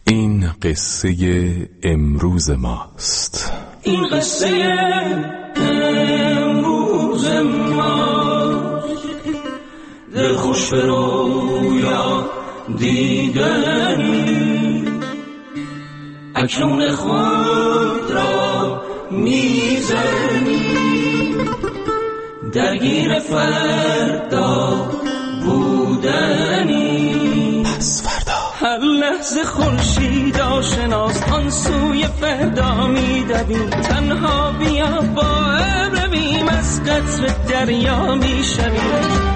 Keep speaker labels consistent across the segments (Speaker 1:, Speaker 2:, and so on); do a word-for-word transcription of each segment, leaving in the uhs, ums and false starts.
Speaker 1: این قصه امروز ماست.
Speaker 2: این قصه امروز ماست. دل خوش به رویا دیدنی، اکنون خود را میزنی، درگیر فردا بودنی.
Speaker 1: پس فردا
Speaker 2: هر لحظه خورشید آشناست، آن سوی فردا میدویم. تنها بیا با ابر رویم، از قطر دریا میشویم.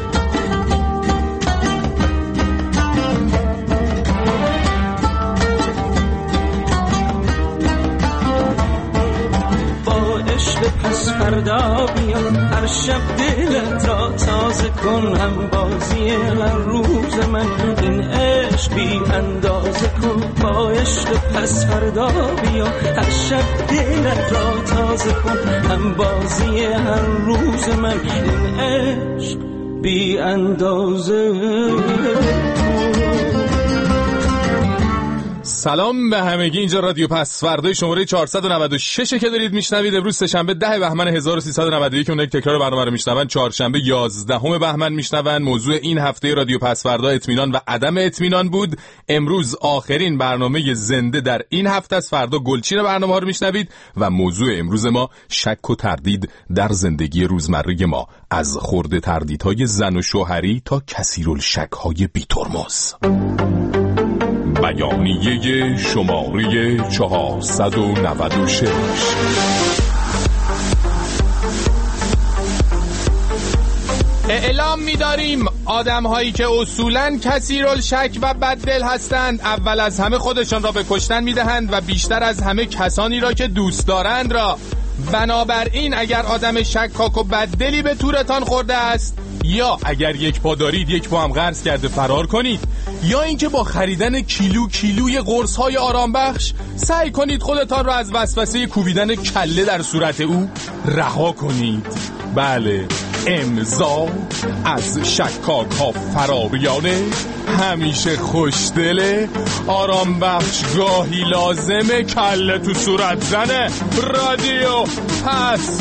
Speaker 2: پس فردا بیا، هر شب دلت را تازه کن. هم بازی هر روز من، این عشق بی اندازه کن. با عشق پس فردا بیا، هر شب دلت را تازه کن. هم بازی هر روز من، این عشق بی اندازه کن.
Speaker 1: سلام به همگی، اینجا رادیو پس فردا شماره چهارصد و نود و شش که دارید میشنوید. امروز سه‌شنبه ده بهمن هزار و سیصد و نود و یک، اونایی که تکرار برنامه رو میشنون چهارشنبه یازدهم بهمن میشنون. موضوع این هفته رادیو پس فردا اطمینان و عدم اطمینان بود. امروز آخرین برنامه زنده در این هفته است. فردا گلچین برنامه ها رو میشنوید و موضوع امروز ما شک و تردید در زندگی روزمره ما، از خرد تردیدهای زن و شوهری تا کثیرالشک‌های بی‌ترمز. بیانیه شماره چهارصد و نود و شش. اعلام می‌داریم آدم هایی که اصولاً کثیرالشک و بددل هستند، اول از همه خودشان را به کشتن می‌دهند و بیشتر از همه کسانی را که دوست دارند را. بنابراین اگر آدم شکاک و بددلی به تورتان خورده است، یا اگر یک پا دارید یک پا هم قرض کرده فرار کنید، یا اینکه با خریدن کیلو کیلوی قرص‌های آرامبخش سعی کنید خودتان را از وسوسه کوبیدن کله در صورت او رها کنید. بله، امضا از شکاک ها فراریانه، همیشه خوشدله، آرامبخش گاهی لازمه، کله تو صورت زنه. رادیو پس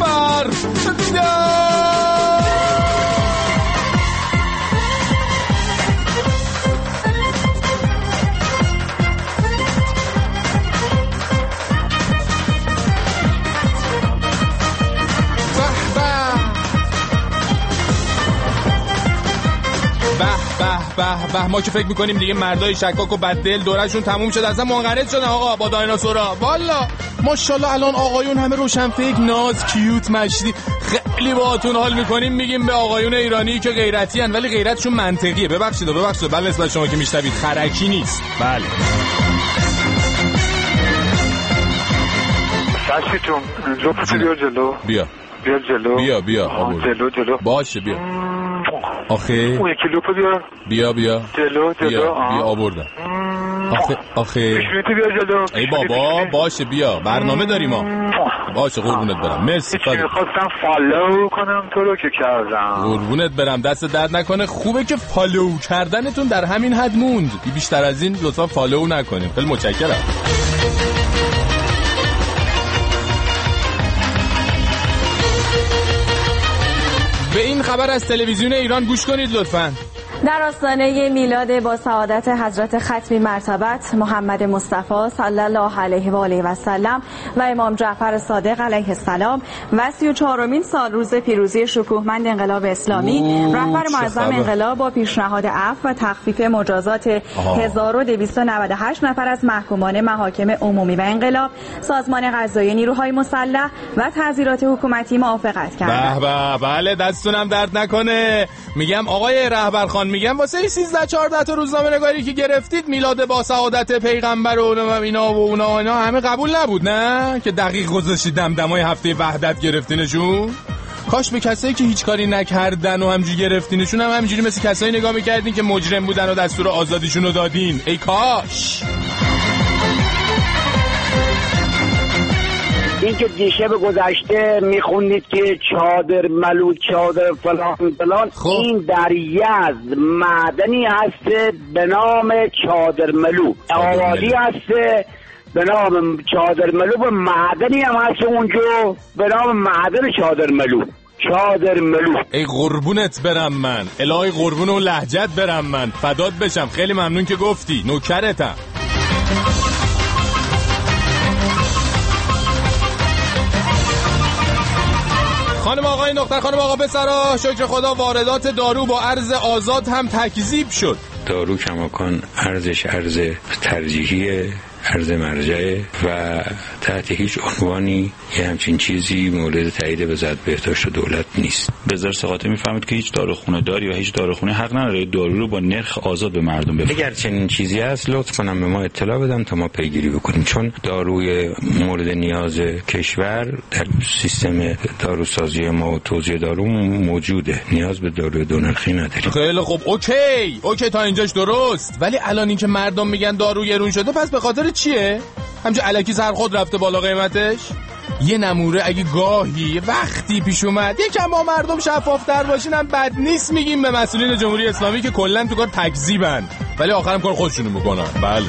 Speaker 1: فردا. به به، ما که فکر میکنیم دیگه مردای شکاک و بددل دورشون تموم شد، اصلا منقرض شدن آقا با دایناسورا. والا ماشاءالله الان آقایون همه روشن فکر، ناز، کیوت، مشتی. خیلی باهاتون حال میکنیم. میگیم به آقایون ایرانی که غیرتی ان، ولی غیرتشون منطقیه. ببخشید و ببخشید بله، نسبت شما که میشنوید خرکی نیست. بله
Speaker 3: ساشیتون لطفاً بیا جلو.
Speaker 1: بیا
Speaker 3: بیا جلو.
Speaker 1: بیا بیا
Speaker 3: جلو جلو.
Speaker 1: باشه بیا. آخه
Speaker 3: اون یکی لوپو بیا.
Speaker 1: بیا بیا
Speaker 3: جلو جلو.
Speaker 1: بیا, بیا آوردم. آخه آخه
Speaker 3: پیشونیتو بیا جلو.
Speaker 1: ای بابا باشه بیا، برنامه داریم ما. باشه قربونت برم، مرسی.
Speaker 3: فقط خواستم فالو کنم تو رو که کردم.
Speaker 1: قربونت برم، دست درد نکنه. خوبه که فالو کردنتون در همین حد موند، بیشتر از این لطفا فالو نکنیم. خیلی متشکرم. به این خبر از تلویزیون ایران گوش کنید لطفاً.
Speaker 4: در آستانه میلاد با سعادت حضرت ختمی مرتبت محمد مصطفی صلی الله علیه و آله و سلم و امام جعفر صادق علیه السلام و سی و چهارمین سال روز پیروزی شکوهمند انقلاب اسلامی، رهبر معظم انقلاب با پیشنهاد عفو و تخفیف مجازات هزار و دویست و نود و هشت نفر از محکومان محاکم عمومی و انقلاب، سازمان قضایی نیروهای مسلح و تعزیرات حکومتی موافقت کرد.
Speaker 1: به به، بله دستونم درد نکنه. میگم آقای رهبر خان، میگم واسه سیزده چهارده تا روزنامه نگاری که گرفتید میلاد با سعادت پیغمبر و اینا و اونا اینا همه قبول نبود، نه که دقیق گذاشتید دمدمای هفته وحدت گرفتینشون. کاش به کسایی که هیچ کاری نکردن و همجوری گرفتینشون هم همجوری مثل کسایی نگاه میکردین که مجرم بودن و دستور آزادیشون رو دادین. ای کاش.
Speaker 5: این که دیشب گذشته میخوندید که چادر ملو چادر فلان فلان، این در یزد معدنی هست به نام چادر ملو، آوالی هست به نام چادر ملو، و معدنی هم هست اونجا به نام معدن چادر ملو. چادر ملو.
Speaker 1: ای قربونت برم من، الهی قربون و لهجت برم من، فدات بشم. خیلی ممنون که گفتی، نوکرتم. خانم آقای نقطه، خانم آقا پسرا، شکر خدا واردات دارو با ارز آزاد هم تکذیب شد.
Speaker 6: دارو کماکان ارزش ارز ترجیحیه، ارز مرجعه و تحت هیچ عنوانی یه همچین چیزی مورد تایید وزارت بهداشت دولت نیست. وزارت ثقافت میفهمید که هیچ داروخونه داری و هیچ داروخونه حق نداره دارو رو با نرخ آزاد به مردم بفروشه. اگر چنین چیزی هست لطف کنم به ما اطلاع بدن تا ما پیگیری بکنیم، چون داروی مورد نیاز کشور در سیستم داروسازی ما و توزیع دارو موجوده، نیاز به داروی دو نرخی نداریم.
Speaker 1: خیلی خوب، اوکی اوکی تا اینجاش درست، ولی الان این که مردم میگن دارو گرون شده، پس به خاطر چیه؟ همچه الکی سر خود رفته بالا قیمتش؟ یه نموره اگه گاهی وقتی پیش اومد یکم با مردم شفافتر باشین هم بد نیست، میگیم به مسئولین جمهوری اسلامی که کلا تو کار تکذیبن ولی آخرم کار خودشونو میکنن. بله.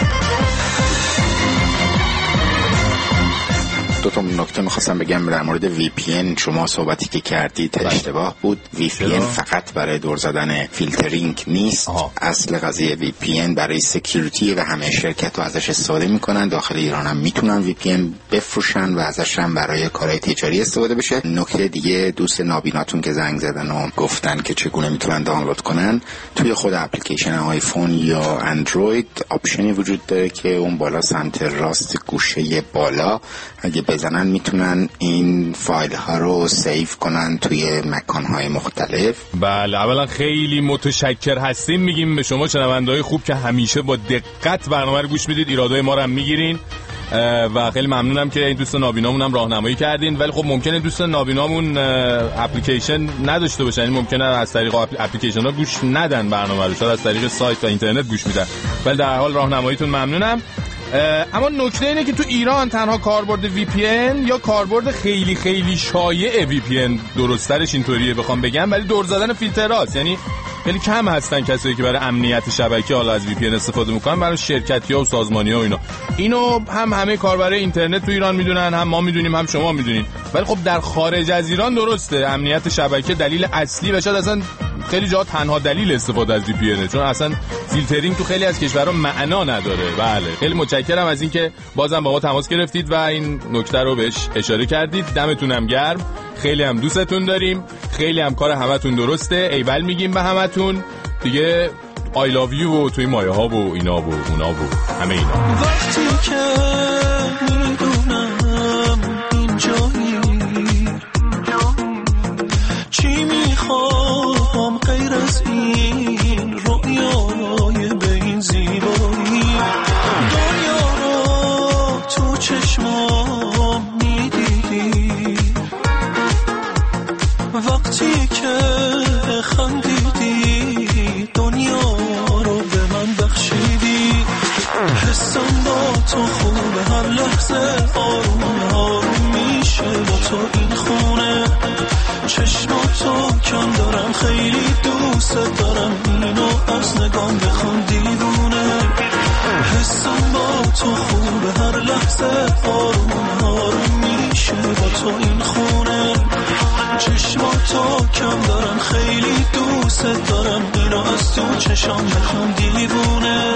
Speaker 7: دو تا نکته میخواستم بگم در مورد وی پی ان. شما صحبتی که کردید اشتباه بود. وی پی ان فقط برای دور زدن فیلترینگ نیست. آها. اصل قضیه وی پی ان برای سکیوریتی و همه شرکت ها ازش استفاده میکنن. داخل ایران هم میتونن وی پی ان بفروشن و ازش هم برای کارهای تجاری استفاده بشه. نکته دیگه، دوست نابیناتون که زنگ زدن و گفتن که چگونه میتونن دانلود کنن، توی خود اپلیکیشن آیفون یا اندروید آپشنی وجود داره که اون بالا سمت راست گوشه بالا اگه بزنن میتونن این فایل ها رو سیو کنن توی مکان های مختلف.
Speaker 1: بله، اولا خیلی متشکر هستیم میگیم به شما شنونده‌های خوب که همیشه با دقت برنامه رو گوش میدید، ایرادای ما رو هم میگیرین و خیلی ممنونم که این دوست نابینامون هم راهنمایی کردین. ولی خب ممکنه دوست نابینامون اپلیکیشن نداشته باشن، این ممکنه از طریق اپلیکیشن ها گوش ندن برنامه رو، شاید از طریق سایت و اینترنت گوش میدن، ولی در حال راهنماییتون ممنونم. اما نکته اینه که تو ایران تنها کاربرد وی پی ان یا کاربرد خیلی خیلی شایع وی پی ان درسترش اینطوریه بخوام بگم، ولی دور زدن فیلتراست. یعنی خیلی کم هستن کسایی که برای امنیت شبکه حالا از وی پی ان استفاده میکنن، برای شرکتی‌ها و سازمانی‌ها و اینا. اینو هم همه کاربرای اینترنت تو ایران میدونن، هم ما میدونیم، هم شما میدونین. ولی خب در خارج از ایران درسته امنیت شبکه دلیل اصلی و شاید اصلا خیلی جا تنها دلیل استفاده از وی پی ان، چون اصلا فیلترینگ تو خیلی از کشورها معنا نداره. بله، خیلی متشکرم از اینکه بازم با ما تماس گرفتید و این نکته رو بهش اشاره کردید. دمتونم گرم، خیلی هم دوستتون داریم، خیلی هم کار همتون درسته، ایول میگیم به همتون دیگه. I love you و توی مایه ها و اینا و اونا و همه اینا.
Speaker 2: وقتی که میدونم اینجایی چی میخوام غیر از این رویای به این زیبایی، دنیا رو تو چشمام میدیدی وقتی که خندیدی، دنیا رو به من بخشیدی. حسم با تو خوبه، هر لحظه آروم آروم میشه با تو این خونه. چشماتو کم دارم، خیلی دوست دارم، اینو از نگام بخون دیوونه. حسم با تو خوبه، هر لحظه آروم آروم میشه با تو این خونه. چشماتو کم دارم، خیلی دوست دارم، اینو از تو چشام بخون دیوونه.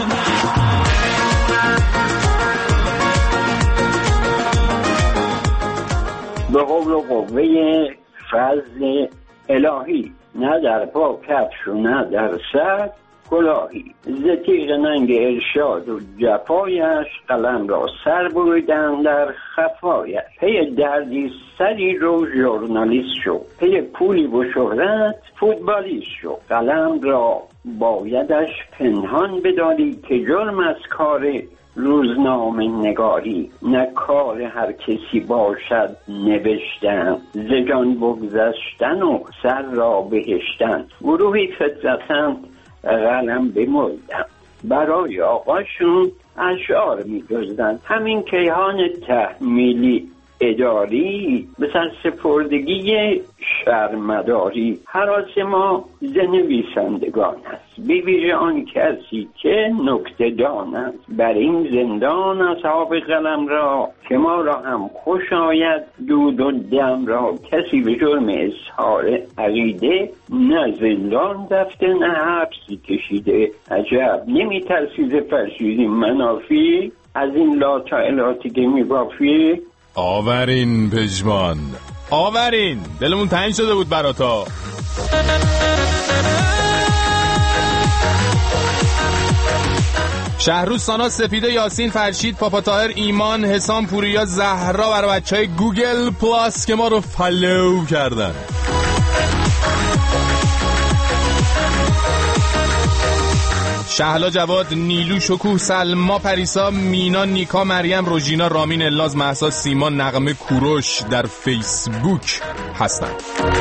Speaker 8: به قول و قوه فضل الهی، نه در پا کفش و نه در سر کلاهی. ز تیغ ننگ ارشاد و جفایش، قلم را سر بریدن در خفایش. پی دردی سری رو ژورنالیست شو، پی پولی و شهرت فوتبالیست شو. قلم را بایدش پنهان بداری، که جرم از کار روزنامه نگاری. نه کار هر کسی باشد نوشتن، ز جان بگذشتن و سر را بهشتن. گروهی فطرتاً قلم بمردن، برای آقاشون اشعار می دزدن. همین کیهان تحمیلی اداری به سرسپردگی شرمداری هراس ما ز نویسندگان است، به ویژه آن کسی که نکته دان است. بر این زندان اصحاب قلم را که ما را هم خوش آید دود و دم را، کسی به جرم اظهار عقیده نه زندان رفته نه حبس کشیده. عجب نمی ترسی ز فرشیدی منافی، از این لاطائلاتی که می بافی.
Speaker 1: آورین پژمان آورین، دلمون تنگ شده بود براتا. شهروز، ساناز، سپیده، یاسین، فرشید، پاپا طاهر، ایمان، حسام، پوریا، زهرا برای بچهای گوگل پلاس که ما رو فالو کردن. شهلا، جواد، نیلو، شکوه، سلما، پریسا، مینا، نیکا، مریم، روژینا، رامین، الاز، مهسا، سیما، نغمه، کوروش در فیسبوک هستند.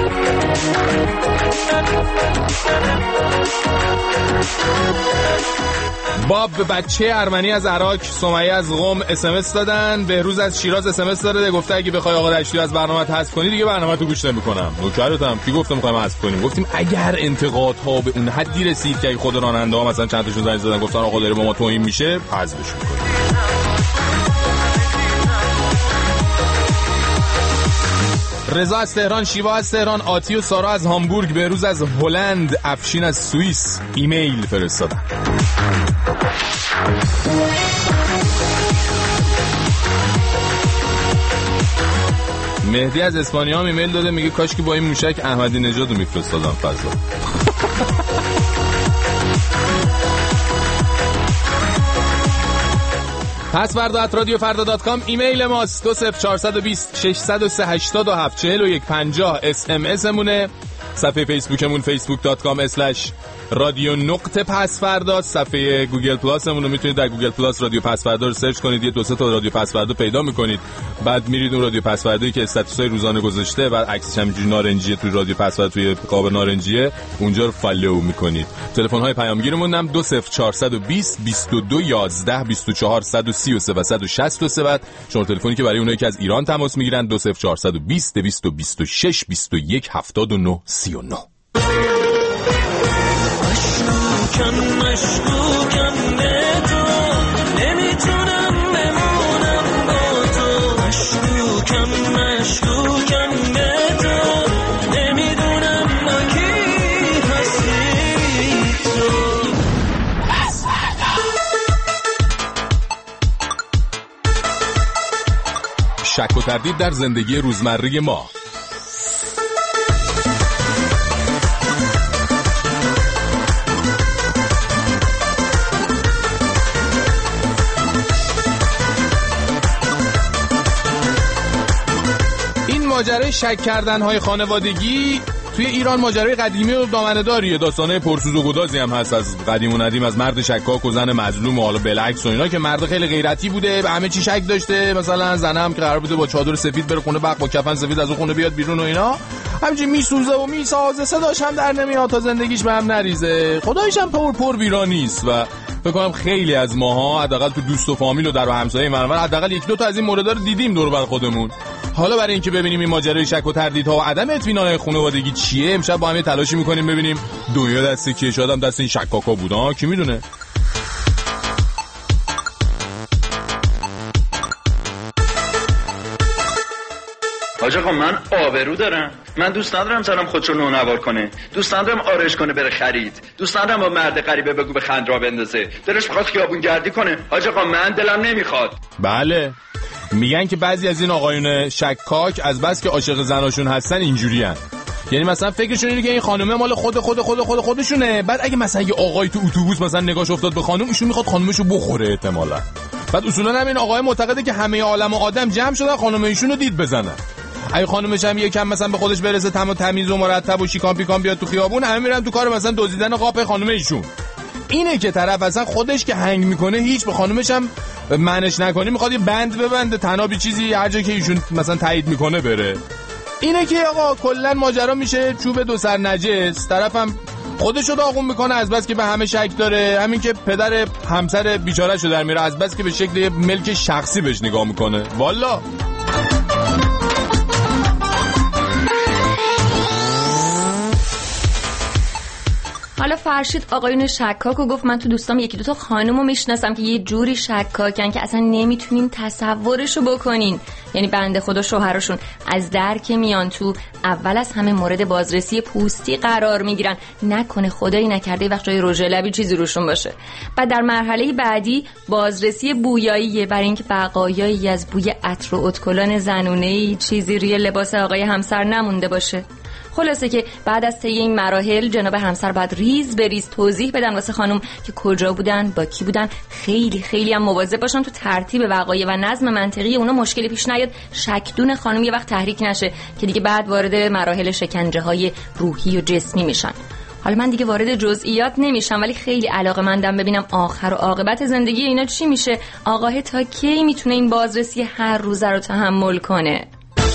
Speaker 1: باب به بچه ارمنی از عراق، سمیه از قم اس ام اس دادن، بهروز از شیراز اس ام اس داده، گفته اگه بخوای آقا دشتی از برنامه حذف کنی دیگه برنامه تو گوش نمی‌کنم. نوکرتم کی گفتم می‌خوایم حذف کنیم؟ گفتیم اگر انتقادها به اون حدی رسید که خود راننده ها مثلا چند تاشون زنگ زدن گفتن آقا داره با ما توهین میشه، حذفش می‌کنیم. رضا از تهران، شیوا از تهران، آتی و سارا از هامبورگ، بهروز از هلند، افشین از سوئیس ایمیل فرستادن. مهدی از اسپانیا هم ایمیل داده، میگه کاش که با این موشک احمدی نژاد رو میفرستادم فضا. پس فردا ات رادیو فردا دات کام ایمیل ماست. دو صفر چهار دو صفر شش صفر سه هشتاد و هفت چهل و یک پنجاه اس ام اس مونه. صفحه فیسبوکمون فیسبوک دات کام اسلش رادیو نقطه پس فردا. صفحه گوگل پلاس مون رو میتونید در گوگل پلاس رادیو پس فردا رو سرچ کنید، یه دو سه تا رادیو پس فردا پیدا میکنید. بعد میرید اون رادیو پس فردایی که استاتوسای روزانه گذاشته و عکسش همینجوری نارنجیه توی رادیو پس فردا توی قاب نارنجیه، اونجا رو فالو میکنید. تلفن های پیامگیرمون هم دو صفر چهار دو صفر بیست و دو یازده بیست و چهار صد و سی و سه و صد و شصت و سه. بعد شماره تلفنی که برای اونایی که از ایران تماس میگیرن دو صفر چهار دو صفر دویست و بیست و شش بیست و یک هفتاد و نه سی و نه.
Speaker 2: مشکوکم مشکوکم به تو، نمیتونم بمونم با تو. مشکوکم مشکوکم به تو، نمیدونم با کی هستی تو. پس
Speaker 1: شک و تردید در زندگی روزمره ما. ماجرای شک کردن‌های خانوادگی توی ایران ماجرای قدیمی و دامنه‌داریه. داستانه پرسوز و گدازی هم هست از قدیم و ندیم، از مرد شکاک و زن مظلوم و حالا بالعکس و اینا، که مرد خیلی غیرتی بوده، به همه چی شک داشته. مثلا زنه هم که قرار بوده با چادر سفید بره خونه بق با کفن سفید از اون خونه بیاد بیرون و اینا، همینجوری میسوزه و میسازه، صداش هم در نمیاد تا زندگیش به هم نریزه. خداییش هم پر پر ویرانیست. و فکر کنم خیلی از ماها حداقل تو دوست و فامیل و در و همسایه منور حداقل یک دو تا از این موردا رو دیدیم دور بر خودمون. حالا برای اینکه ببینیم این ماجرای شک و تردیدها و عدم اطمینان خانوادگی چیه، امشب با هم تلاشی میکنیم ببینیم دنیا دست کیه. شاید هم دست این شکاکا بودا، کی میدونه.
Speaker 9: حاج آقا من آبرو دارم، من دوست ندارم زنم خودشو نونوار کنه، دوست ندارم آرایش کنه بره خرید، دوست ندارم با مرد غریبه بگو به خند را بندازه، دلش میخواد خیابون گردی کنه. حاج آقا من دلم نمیخواد.
Speaker 1: بله، میگن که بعضی از این آقایون شکاک از بس که عاشق زناشون هستن اینجوریان. یعنی مثلا فکرشون اینه که این خانومه مال خود خود خود خود خودشونه. بعد اگه مثلا یه آقای تو اتوبوس مثلا نگاش افتاد به خانم، ایشون میخواد خانومشو بخوره احتمالاً. بعد اصولا هم این آقای معتقده که همه عالم و آدم جمع شدن خانم ایشون رو دید بزنن. اگه خانومش هم یکم مثلا به خودش برسه، تم و تمیز و مرتب و شیکان پیکان بیاد تو خیابون، همه میرن تو کار مثلا دزدیدن قاپ خانم ایشون. اینه که طرف اصلا خودش که هنگ میکنه هیچ به خانومش هم منش نکنی، میخواد یه بند ببنده تنابی چیزی هر جا که ایشون مثلا تایید میکنه بره. اینه که آقا کلا ماجرا میشه چوب دو سر نجس. طرفم خودشو داغون میکنه از بس که به همه شک داره، همین که پدر همسر بیچاره‌شو در میاره از بس که به شکل ملک شخصی بهش نگاه میکنه. والا
Speaker 10: حالا فرشید آقایون شکاکو گفت من تو دوستام یکی دو تا خانومو میشناسم که یه جوری شکاکن که اصلا نمیتونین تصورشو بکنین. یعنی بنده خدا شوهرشون از در که میان تو اول از همه مورد بازرسی پوستی قرار میگیرن، نکنه خدایی نکرده وقت جای رژ لبی چیزی روشون باشه. بعد در مرحله بعدی بازرسی بویاییه، برای اینکه بقایایی از بوی عطر و ادکلان زنونه‌ای چیزی روی لباس آقای همسر نمونده باشه. خلاصه که بعد از طی این مراحل جناب همسر بعد ریز به ریز توضیح بدن واسه خانم که کجا بودن، با کی بودن، خیلی خیلی هم مواظب باشن تو ترتیب وقایع و نظم منطقی اونا مشکلی پیش نیاد، شکدون خانم یه وقت تحریک نشه که دیگه بعد وارد مراحل شکنجه‌های روحی و جسمی میشن. حالا من دیگه وارد جزئیات نمیشم، ولی خیلی علاقه‌مندم ببینم آخر و عاقبت زندگی اینا چی میشه. آقاه تا کی میتونه این بازرسی هر روزه رو تحمل کنه؟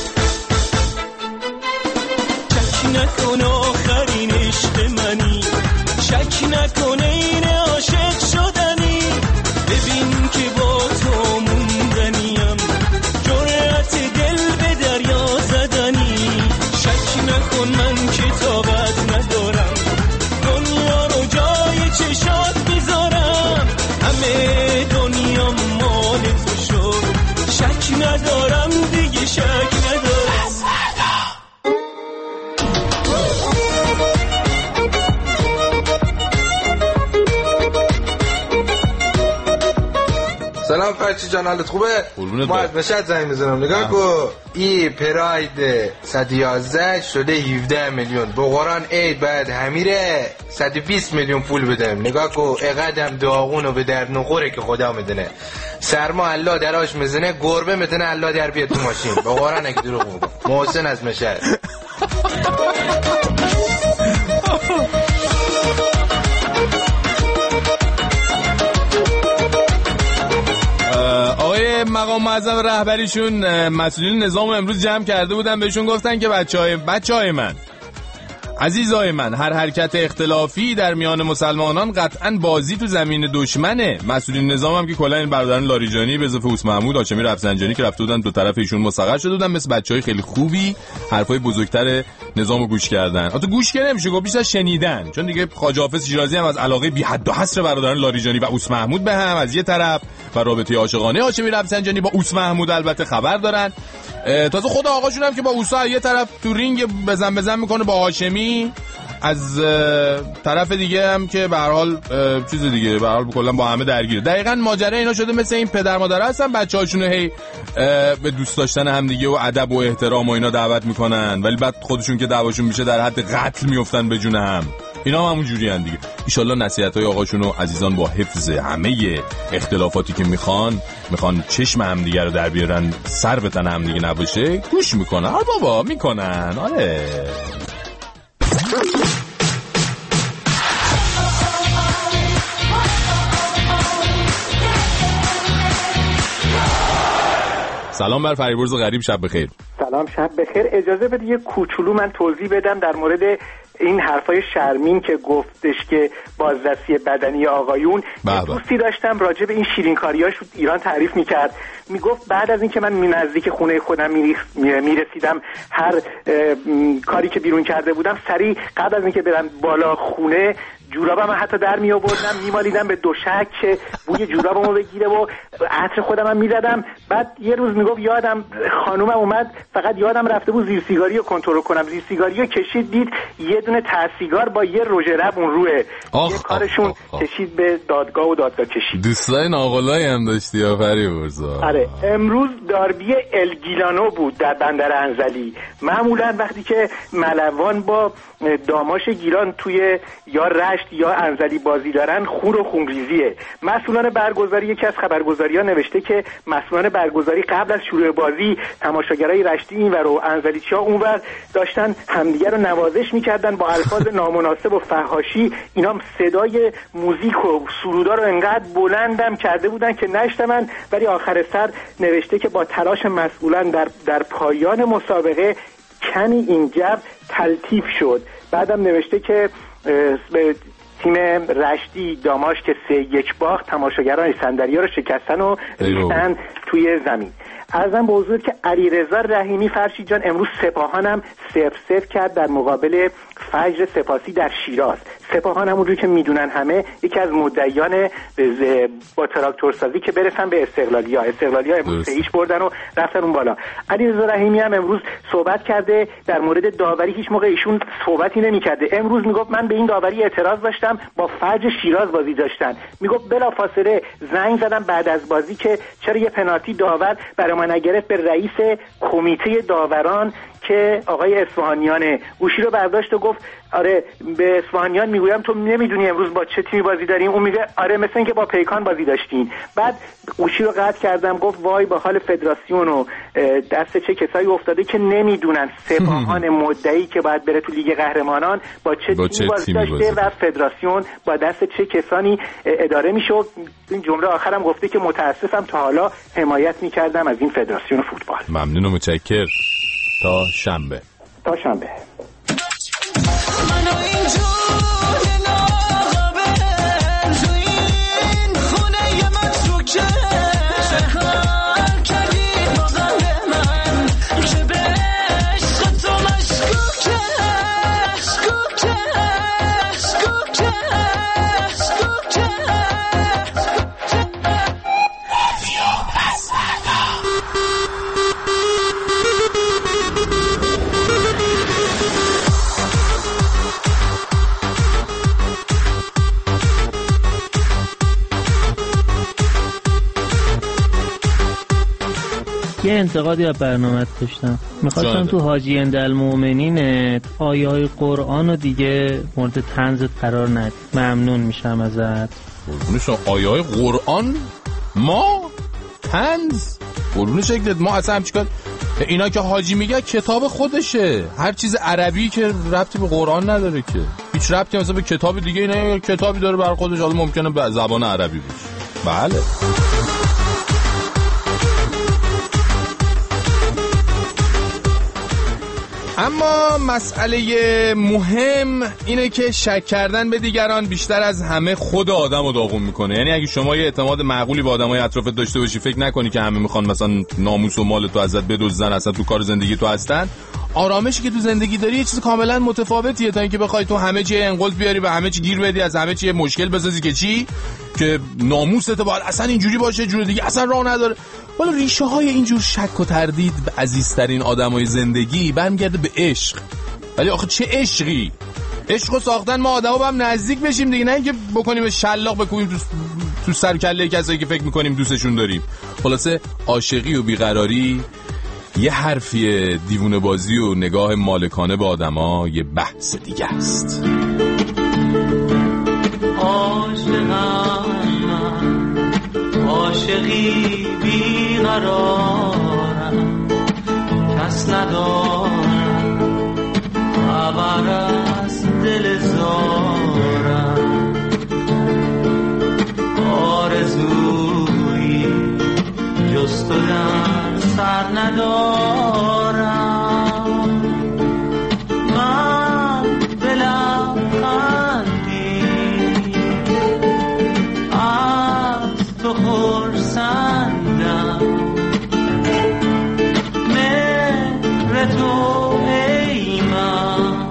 Speaker 2: نکن آخرین عشق منی، شک نکن این عاشق شدنی، ببین که با تو موندنیم، جرأت دل به دریا زدنی، شک نکن من که طاقت ندارم دنیا رو جای چشات میذارم، همه دنیا مال تو شد، شک ندارم دیگه، شک ندارم.
Speaker 11: سلام فرشی جان، حالت خوبه؟ ما از مشهد زنگ میزنم، نگاه کن ای پراید صد و یازده شده هفده میلیون، به قرآن عید بعد همیره صد و بیست میلیون پول بدم. نگاه کن اقدم داغونو به در نخوره که خدا میدونه، سرما الله دراش میزنه، گربه میتونه الله در بیاد تو ماشین، به قرآن اگه دروغ میگم. محسن از مشهد.
Speaker 1: آقای مقام معظم رهبریشون مسئولین نظام امروز جمع کرده بودن، بهشون گفتن که بچهای بچهای من، عزیزای من، هر حرکت اختلافی در میان مسلمانان قطعاً بازی تو زمین دشمنه. مسئولین نظام هم که کلا این برادران لاریجانی به اضافه اوس محمود، هاشمی رفسنجانی که رفته بودن دو طرف ایشون مستقر شده بودن، مثل بچهای خیلی خوبی حرفای بزرگتر نظامو گوش کردن. البته گوش که نمیشه گفت، بیشتر شنیدن، چون دیگه خواجه حافظ شیرازی هم از علاقه بی حد و حصر برادران لاریجانی و اوس محمود به هم از یه طرف و رابطه عاشقانه هاشمی رفسنجانی با اوس محمود البته خبر دارن. تازه خود آقاشون هم که با اوسا یه طرف تو رینگ بزن بزن میکنه با هاشمی، از طرف دیگه هم که به هر حال چیز دیگه به هر حال کلا با همه درگیره. دقیقاً ماجرا اینا شده مثل این پدر مادر هستن بچه‌هاشون هی به دوست داشتن هم دیگه و ادب و احترام و اینا دعوت میکنن، ولی بعد خودشون که دعواشون میشه در حد قتل میافتن به جون هم. اینا هم همون جوری ان دیگه. ان شاء الله نصیحت‌های آقاشون و عزیزان با حفظ همه اختلافاتی که میخوان میخوان چشم هم دیگه رو در بیارن، سر به تن هم دیگه نباشه، گوش میکنن. آره بابا میکنن. آره سلام بر فریبرز غریب، شب بخیر.
Speaker 12: سلام، شب بخیر. اجازه بده یه کوچولو من توضیح بدم در مورد این حرفای شرمین که گفتش که بازرسی بدنی آقایون. دوستی داشتم راجع به این شیرینکاریاش ایران تعریف میکرد، میگفت بعد از این که من نزدیک خونه خودم میرسیدم هر کاری که بیرون کرده بودم سریع قبل از اینکه برم بالا خونه جورابم حتی در می آوردم میمالیدم به دوشک که بوی جورابمو بگیره و عطر خودم هم میزدم. بعد یه روز میگفت یادم خانومم اومد، فقط یادم رفته بود زیر سیگاری رو کنترل کنم، زیر سیگاری رو کشید، دید یه دونه ته سیگار با یه رژ لب اون روه. یه کارشون آخ آخ. کشید به دادگاه و دادگاه کشید.
Speaker 1: دوستای ناقلایی هم داشتی آفری ورزا.
Speaker 12: آره، امروز داربی الگیلانو بود در بندر انزلی. معمولا وقتی که ملوان با داماش گیلان توی یا رشت یا انزلی بازی دارن، خون و خونریزیه. مسئولان برگزاری یکی از خبرگزاری‌ها نوشته که مسئولان برگزاری قبل از شروع بازی تماشاگرای رشتی اینور و انزلیچی‌ها اونور داشتن همدیگه رو نوازش می‌کردن با الفاظ نامناسب و فحاشی. اینا صدای موزیک و سرودا رو انقدر بلندم کرده بودن که نشنون، ولی آخر سر نوشته که با تلاش مسئولان در در پایان مسابقه کنی این جو تلطیف شد. بعدم نوشته که به تیم رشتی داماش که سه یک باخت، تماشاگران اسکندریه رو شکستن و ریختن توی زمین. عرضم به حضور که علیرضا رحیمی فرشید جان امروز سپاهانم صفر صفر کرد در مقابل فجر سپاسی در شیراز. سپاهان همونجور که میدونن همه یکی از مدعیان با تراکتور سازی که برسن به استقلالیا استقلالیا امروز سه هیچ بردن و رفتن اون بالا. علیرضا رحیمی هم امروز صحبت کرده در مورد داوری، هیچ موقع ایشون صحبتی نمی‌کرده. امروز میگفت من به این داوری اعتراض داشتم، با فجر شیراز بازی داشتن. میگفت بلافاصله زنگ زدم بعد از بازی که چرا یه پنالتی داور برای ما نگرفت به رئیس کمیته داوران که آقای اصفهانیانه. گوشی رو برداشت و گفت آره به اصفهانیان میگویم تو نمیدونی امروز با چه تیمی بازی داریم؟ اون میگه آره مثل اینکه با پیکان بازی داشتین. بعد گوشی رو قطع کردم، گفت وای با حال فدراسیون و دست چه کسایی افتاده که نمیدونن سپاهان مدعی که باید بره تو لیگ قهرمانان با چه با تیمی بازی داشته بازی. و فدراسیون با دست چه کسانی اداره میشه. این جمله آخرم گفته که متاسفم تا حالا حمایت میکردم از این فدراسیون فوتبال.
Speaker 1: ممنون و متشکر. تا شنبه
Speaker 12: تا شنبه
Speaker 13: یه انتقادی از برنامه داشتم. میخواستم تو حاجی اندالمومنینت آیه های قرآن رو دیگه مورد طنزت قرار ندی. ممنون میشم ازت.
Speaker 1: قربونش آیه های قرآن ما طنز قربون شکلت ما اصلا هم چیکار. اینا که حاجی میگه کتاب خودشه، هر چیز عربی که ربطی به قرآن نداره که هیچ ربطی مثلا به کتاب دیگه اینا کتابی داره برای خودش، حالا ممکنه به زبان عربی باشه. بله اما مسئله مهم اینه که شک کردن به دیگران بیشتر از همه خود آدم رو داغون میکنه. یعنی اگه شما یه اعتماد معقولی به آدمای اطرافت داشته باشی، فکر نکنی که همه میخوان مثلا ناموس و مال تو ازت بدزدن، اصلا تو کار زندگی تو هستن. آرامشی که تو زندگی داری یه چیز کاملا متفاوتیه تا اینکه بخوای تو همه چی انقلت بیاری و همه چی گیر بدی، از همه چی مشکل بسازی که چی که ناموست باید اصلا اینجوری باشه، جور دیگه اصلا راه نداره. ولی ریشه های اینجور شک و تردید به عزیزترین آدمای زندگی برمیگرده به عشق. ولی آخه چه عشقی؟ عشقو ساختن ما آدما با هم نزدیک بشیم دیگه، نه اینکه بکنیم شلاق بکنیم تو تو سر کله کسایی که فکر می‌کنیم دوستشون داریم. خلاصه عاشقی و بیقراری یه حرفیه، دیوونه بازی و نگاه مالکانه به آدما یه بحث دیگه است.
Speaker 2: عاشقی بیقرارم، کس ندارم خبر از دل زارم، آرزویی جز تو در سر ندارم، من دلم خندی از تو خرسندم، مهر تو ای من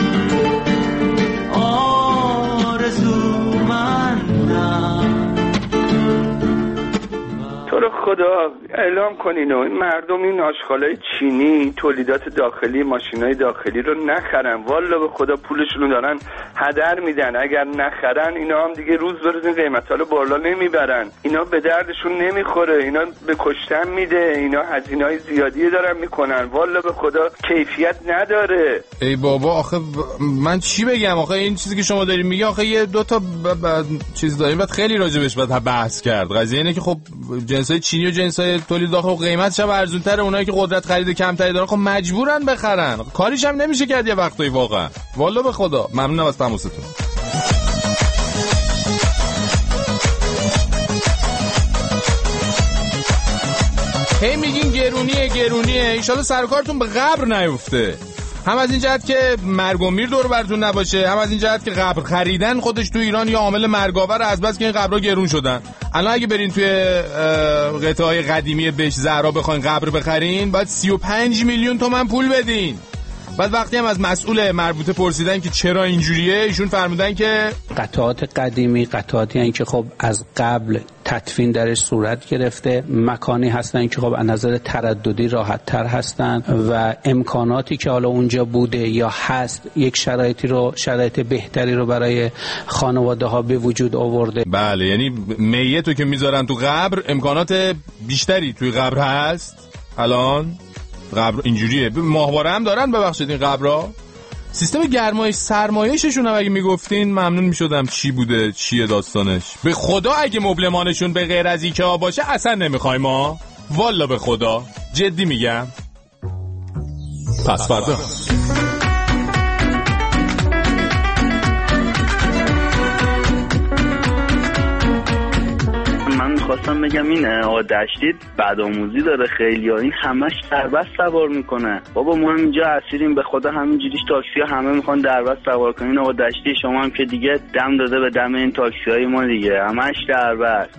Speaker 2: آرزومندم.
Speaker 9: تو رو خدا اعلام کنین و این مردم این آشغالای چینی تولیدات داخلی ماشینای داخلی رو نخرن. والا به خدا پولشونو دارن هدر میدن. اگر نخرن اینا هم دیگه روز به روز این قیمتا رو بالا نمیبرن. اینا به دردشون نمیخوره، اینا به کشتن میده، اینا هزینه‌های زیادی دارن میکنن. والا به خدا کیفیت نداره.
Speaker 1: ای بابا آخه من چی بگم؟ آخه این چیزی که شما دارین میگه آخه یه دو تا ب... ب... چیز داریم بعد خیلی راجبش بعد بحث کرد. قضیه اینه که خب جنسای چینی و جنسای تولید داخل قیمتش هم ارزان‌تره، اونایی که قدرت خرید کمتری دارن خب مجبورن بخرن. کاریش هم نمیشه کرد یه وقتایی واقعا. والا به خدا ممنونم از تماستون. هی میگین گرونیه گرونیه، ان شاءالله سرکارتون به قبر نیفته. هم از این جهت که مرگ و میر دور براتون نباشه، هم از این جهت که قبر خریدن خودش تو ایران یا عامل مرگاور از بس که این قبرها گرون شدن. الان اگه برین توی قطعه‌های قدیمی بهش زهرا بخواین قبر بخرین باید سی و پنج میلیون تومان پول بدین. بعد وقتی هم از مسئول مربوطه پرسیدن که چرا اینجوریه، ایشون فرمودن که
Speaker 14: قطعات قدیمی قطعاتی هستند که خب از قبل تدفین درش صورت گرفته، مکانی هستن که خب از نظر ترددی راحت تر هستن و امکاناتی که حالا اونجا بوده یا هست یک شرایطی رو شرایط بهتری رو برای خانواده ها به وجود آورده.
Speaker 1: بله، یعنی میتو که میذارن تو قبر امکانات بیشتری توی قبر هست. الان قبر اینجوریه، ماهواره هم دارن. ببخشید این قبرها سیستم گرمایش سرمایششون هم اگه میگفتین ممنون میشدم. چی بوده، چیه داستانش؟ به خدا اگه مبلمانشون به غیر از ایکا باشه اصلا نمیخوایم ما، والا به خدا جدی میگم. پس فردا
Speaker 15: خواستم بگم اینه آقا دشتی بدآموزی داره خیلی ها، این همش دربست سوار میکنه. بابا ما هم اینجا اسیریم به خدا، همینجوریش تاکسی ها همه میخوان دربست سوار کنین. آقا دشتی شما هم که دیگه دم داده به دم این تاکسی های ما دیگه، همش دربست.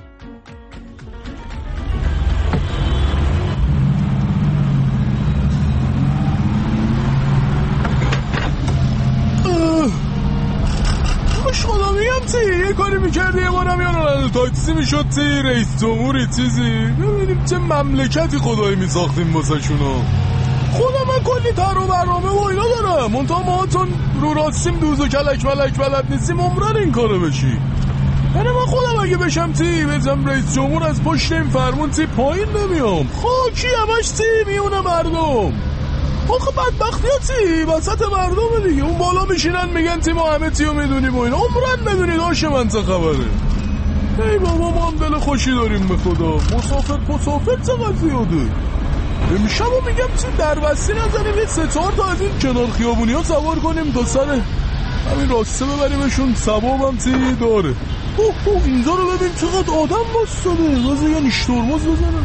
Speaker 1: خوش خدا میگم تی یه کاری میکردی یه بارم یا تاکسی میشد تی رئیس جمهوری چیزی، ببینیم چه مملکتی خدایی میساختیم واسه شونو. خدا من کلی تر و برنامه و اینا دارم، منطقه ما چون رو راستیم دوز و کلک ملک بلد نیستیم عمرن این کارو بشی. یعنی من خودم اگه بشم تی بزم رئیس جمهور از پشت این فرمون تی پایین نمیام، خاکی همش تی میونه مردم. آخه بدبختی ها تی وسط مردم دیگه، اون بالا میشینن میگن تی ما همه تیو میدونیم و این عمرن بدونید آشه من چه خبره. ای بابا ما هم دل خوشی داریم به خدا، مسافر مسافر چقدر زیاده. امشب رو میگم تی دربستی نزنیم یه سه چهار تا از این کنار خیابونی ها سوار کنیم تا سر همین راسته ببریمشون، ثواب هم تی داره. اوه اوه اینجا رو ببین چقدر آدم بستاده، واسه یه نیشترمز بزنم.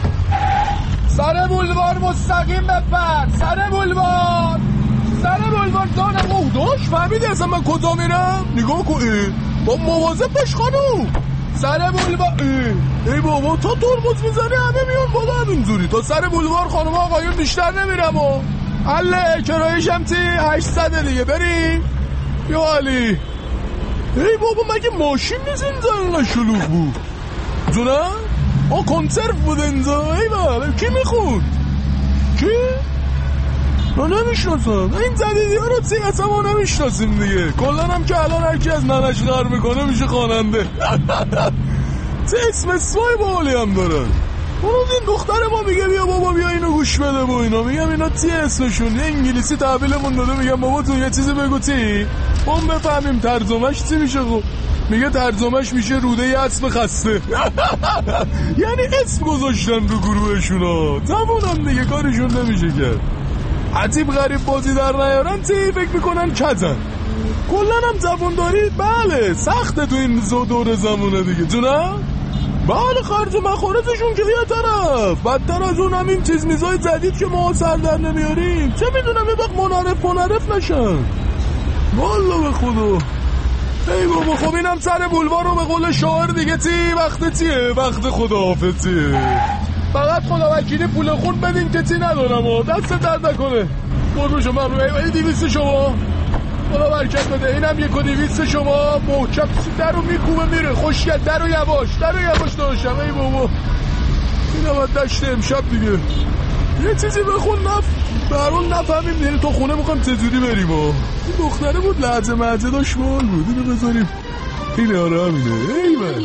Speaker 1: سر بولوار مستقیم بپر، سر بولوار سر بولوار دانم. اوه داشت فهمیدی اصلا من کجا میرم؟ نگاه کن با مواظب باش خانوم. سر بولوار ای, ای بابا تا ترمز میزنی همه میان بالا همینجوری. تا سر بولوار خانوم آقایون بیشتر نمیرم و حله کرایشم تی هشتصد دیگه بریم یا علی. ای بابا مگه ماشین نیست اینجا اینقدر شلوغ بود جونه؟ آه کنسرف بود اینجا. ای بابا کی میخوند؟ کی؟ ما نمیشناسم این جدیدی ها رو تی اصلا ما نمیشناسیم دیگه. کلن هم که الان هرکی از ننش غر میکنه میشه خواننده. تی اسم اسمای بالی هم دارن. اون این دختر ما میگه بیا بابا بیا اینو گوش بده با اینا، میگم اینا تی اسمشون یه انگلیسی تحویلمون داده، میگم بابا تو یه چیزی بگو تی ما بفهمیم ترجمهش چی میشه. خب میگه ترجمهش میشه روده یه اسب خسته. یعنی اسم گذاشتن رو گروهشون ها، تمونم دیگه کارشون نمیشه کرد. عجیب غریب بازی در نیارن تی فکر میکنن کزن. کلن هم زبونداری بله سخته تو این دور زمونه دیگه جونه. بله خرج و مخارجشون که یه طرف، بدتر از اون هم این چیز میزای جدید که ما سر در نمیاریم. چه میدونم یه وقت منعرف منعرف نشن والا به خدا. ای بابا خب اینم سر بولوار رو به قول شاعر دیگه تی وقت تیه وقت خداحافظیه. فقط خدا وکیلی پول خون بدین که تی ندارم و دست درد نکنه. قربون شما روی دیویست شما خدا برکت بده. اینم یک و دیویست شما محکم در رو میکوبه میره خوشگل. در رو یواش در رو یواش داشتم. ای بابا این هم دشت امشب دیگه یه چیزی بخون نف برون نفهمیم دیگه تو خونه میخوایم چجوری بریم. این دختره بود لحظه مهجه داشت مال بود. اینو بذاریم اینه آره همینه. ای من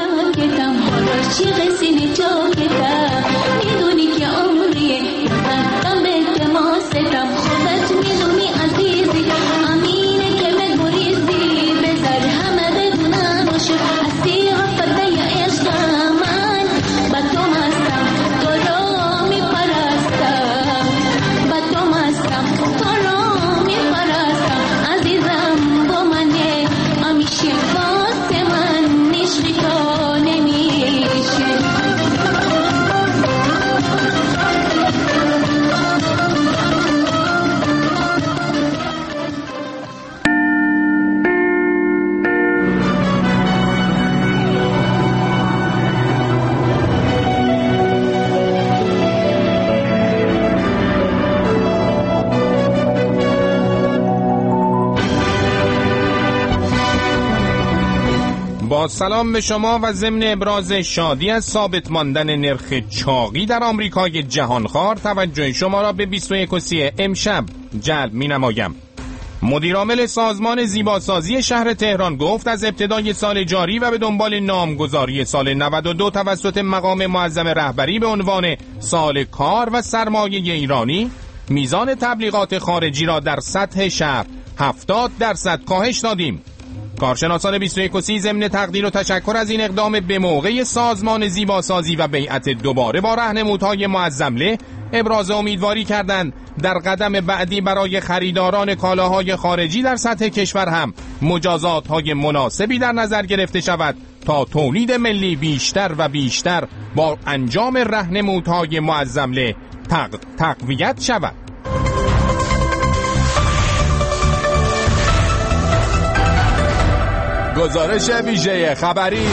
Speaker 1: چی قسیلی جاکتم میدونی که عمریه رفتم به التماستم خودت میدونی عزیزی امینه که بگریزی بذار همه بدونن باشه هستی غفته یا عشقم من با تو مستم تو را میپرستم با تو مستم تو را میپرستم عزیزم با منه همیشه واسه من نشقی تو نمیشه. سلام به شما و ضمن ابراز شادی از ثابت ماندن نرخ چاقی در آمریکای جهانخوار توجه شما را به بیست و یک و سی امشب جلب می نمایم. مدیرعامل سازمان زیباسازی شهر تهران گفت از ابتدای سال جاری و به دنبال نامگذاری سال نود و دو توسط مقام معظم رهبری به عنوان سال کار و سرمایه ایرانی، میزان تبلیغات خارجی را در سطح شهر هفتاد درصد کاهش دادیم. کارشناسان بیست و یک و سی ضمن تقدیر و تشکر از این اقدام به موقع سازمان زیباسازی و بیعت دوباره با راهنمودهای معظمله ابراز امیدواری کردند در قدم بعدی برای خریداران کالاهای خارجی در سطح کشور هم مجازات‌های مناسبی در نظر گرفته شود تا تولید ملی بیشتر و بیشتر با انجام راهنمودهای معظمله تق... تقویت شود. گزارش ویژه خبری.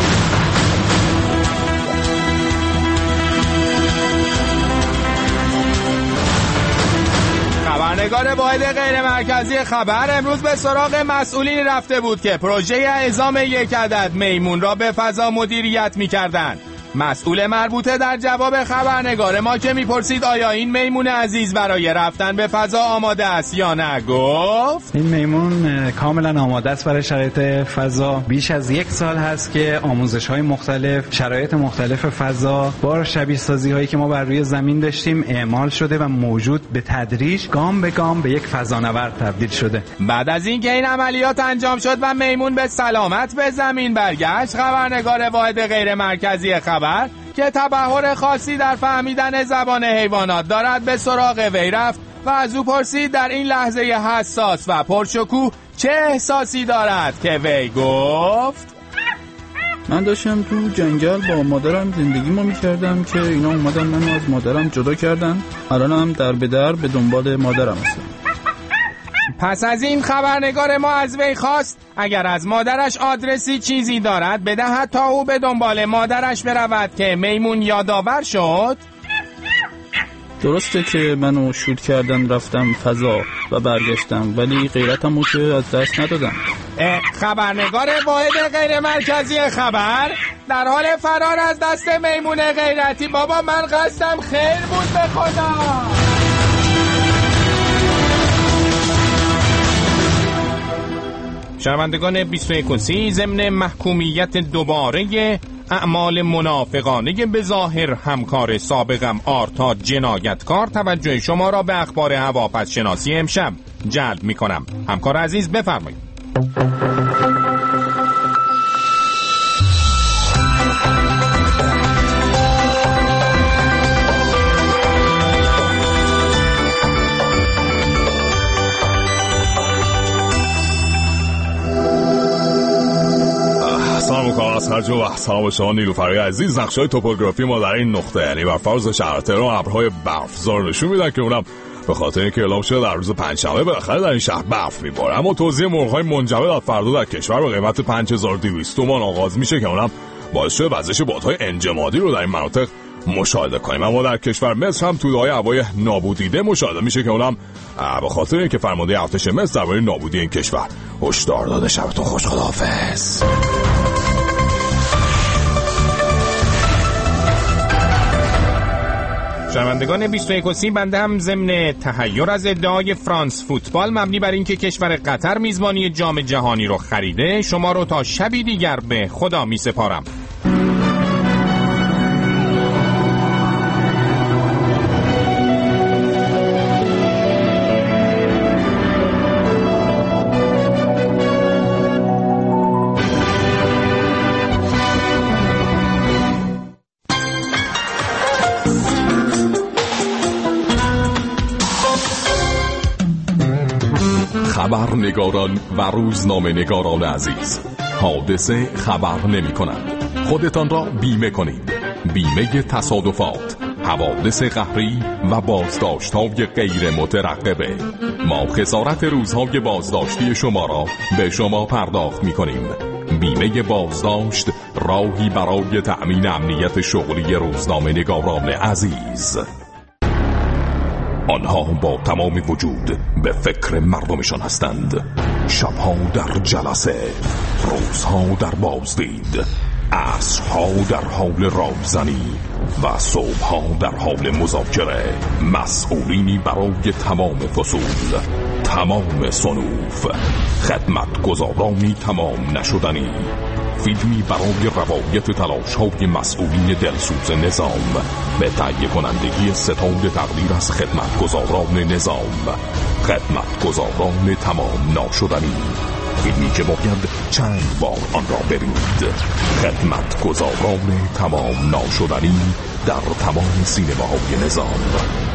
Speaker 1: خبرنگار واحد غیر مرکزی خبر امروز به سراغ مسئولین رفته بود که پروژه اعزام یک عدد میمون را به فضا مدیریت می‌کردند. مسئول مربوطه در جواب خبرنگار ما که میپرسید آیا این میمون عزیز برای رفتن به فضا آماده است یا نه، گفت
Speaker 16: این میمون کاملا آماده است برای شرایط فضا. بیش از یک سال هست که آموزش‌های مختلف، شرایط مختلف فضا با شبیه سازی‌هایی که ما بر روی زمین داشتیم اعمال شده و موجود به تدریج گام به گام به یک فضانورد تبدیل شده.
Speaker 1: بعد از اینکه این عملیات انجام شد و میمون به سلامت به زمین برگشت، خبرنگار واحد غیر مرکزی خبر که تبحر خاصی در فهمیدن زبان حیوانات دارد به سراغ وی رفت و از او پرسید در این لحظه حساس و پرشکوه چه احساسی دارد که وی گفت
Speaker 17: من داشتم تو جنگل با مادرم زندگی ما میکردم که اینا اومدن منو از مادرم جدا کردن. الانم در به در به دنبال مادرم هستم.
Speaker 1: پس از این خبرنگار ما از وی خواست اگر از مادرش آدرسی چیزی دارد بدهد تا او به دنبال مادرش برود که میمون یادآور شد.
Speaker 17: درسته که منو شوت کردن رفتم فضا و برگشتم، ولی غیرتمو که از دست ندادم.
Speaker 1: خبرنگار واحد غیر مرکزی خبر در حال فرار از دست میمون غیرتی. بابا من قصدم خیر بود به خدا. شنوندگان بیست و یک و سی ضمن محکومیت دوباره اعمال منافقانه به ظاهر همکار سابقم آرتا جنایتکار توجه شما را به اخبار هواپس شناسی امشب جلب می کنم. همکار عزیز بفرمایید.
Speaker 18: سلام میکنم از خرجو و سلام شما نیلوفرای عزیز. نقشه‌های توپوگرافی ما در این نقطه یعنی بر فرض شهر تهران ابرهای برفزار نشون میدن که اونم به خاطر اینکه اعلام شده در روز پنجشنبه بالاخره در این شهر برف میباره. اما توزیع مرغ‌های منجمد از فردا در کشور به قیمت پنج هزار و دویست تومان آغاز میشه که اونم باعث شده وزش بادهای انجمادی رو در این مناطق مشاهده کنیم. اما در کشور مصر هم توده‌های هوای نابودیده مشاهده میشه که اونم به خاطر اینکه فرمانده ارتش مصر درباره نابودی این کشور هشدار داده. شبتون خوش، خداحافظ.
Speaker 1: شنوندگان بیست و یک و سی بنده هم ضمن تحیر از ادعای فرانس فوتبال مبنی بر اینکه کشور قطر میزبانی جام جهانی رو خریده شما رو تا شبی دیگر به خدا می سپارم.
Speaker 18: خبرنگاران و روزنامه نگاران عزیز، حادثه خبر نمی کنند. خودتان را بیمه کنید. بیمه تصادفات، حوادث قهری و بازداشت‌های غیر مترقبه. ما خسارت روزهای بازداشتی شما را به شما پرداخت می کنیم. بیمه بازداشت راهی برای تأمین امنیت شغلی روزنامه نگاران عزیز. آنها با تمام وجود به فکر مردمشان هستند. شبها در جلسه، روزها در بازدید. عصرها در حال رازنی و صبحها در حال مذاکره، مسئولینی برای تمام فصول، تمام صنوف، خدمتگزارانی تمام نشدنی، فیلمی برای روایت تلاش‌های مسئولین دلسوز نظام به تهیه کنندگی ستاد تقدیر از خدمتگزاران نظام، خدمتگزاران تمام ناشدنی، فیلمی که باید چند بار آن را ببینید. خدمتگزاران تمام ناشدنی در تمام سینماهای نظام.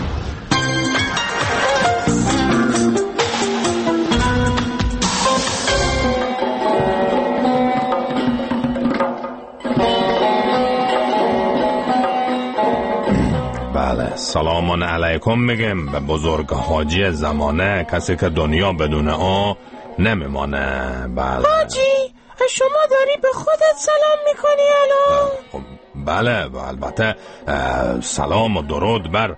Speaker 19: بله، سلام علیکم میگم به بزرگ حاجی زمانه، کسی که دنیا بدون آ نمیمانه. بله
Speaker 2: حاجی، شما داری به خودت سلام میکنی الان؟
Speaker 19: بله البته سلام و درود بر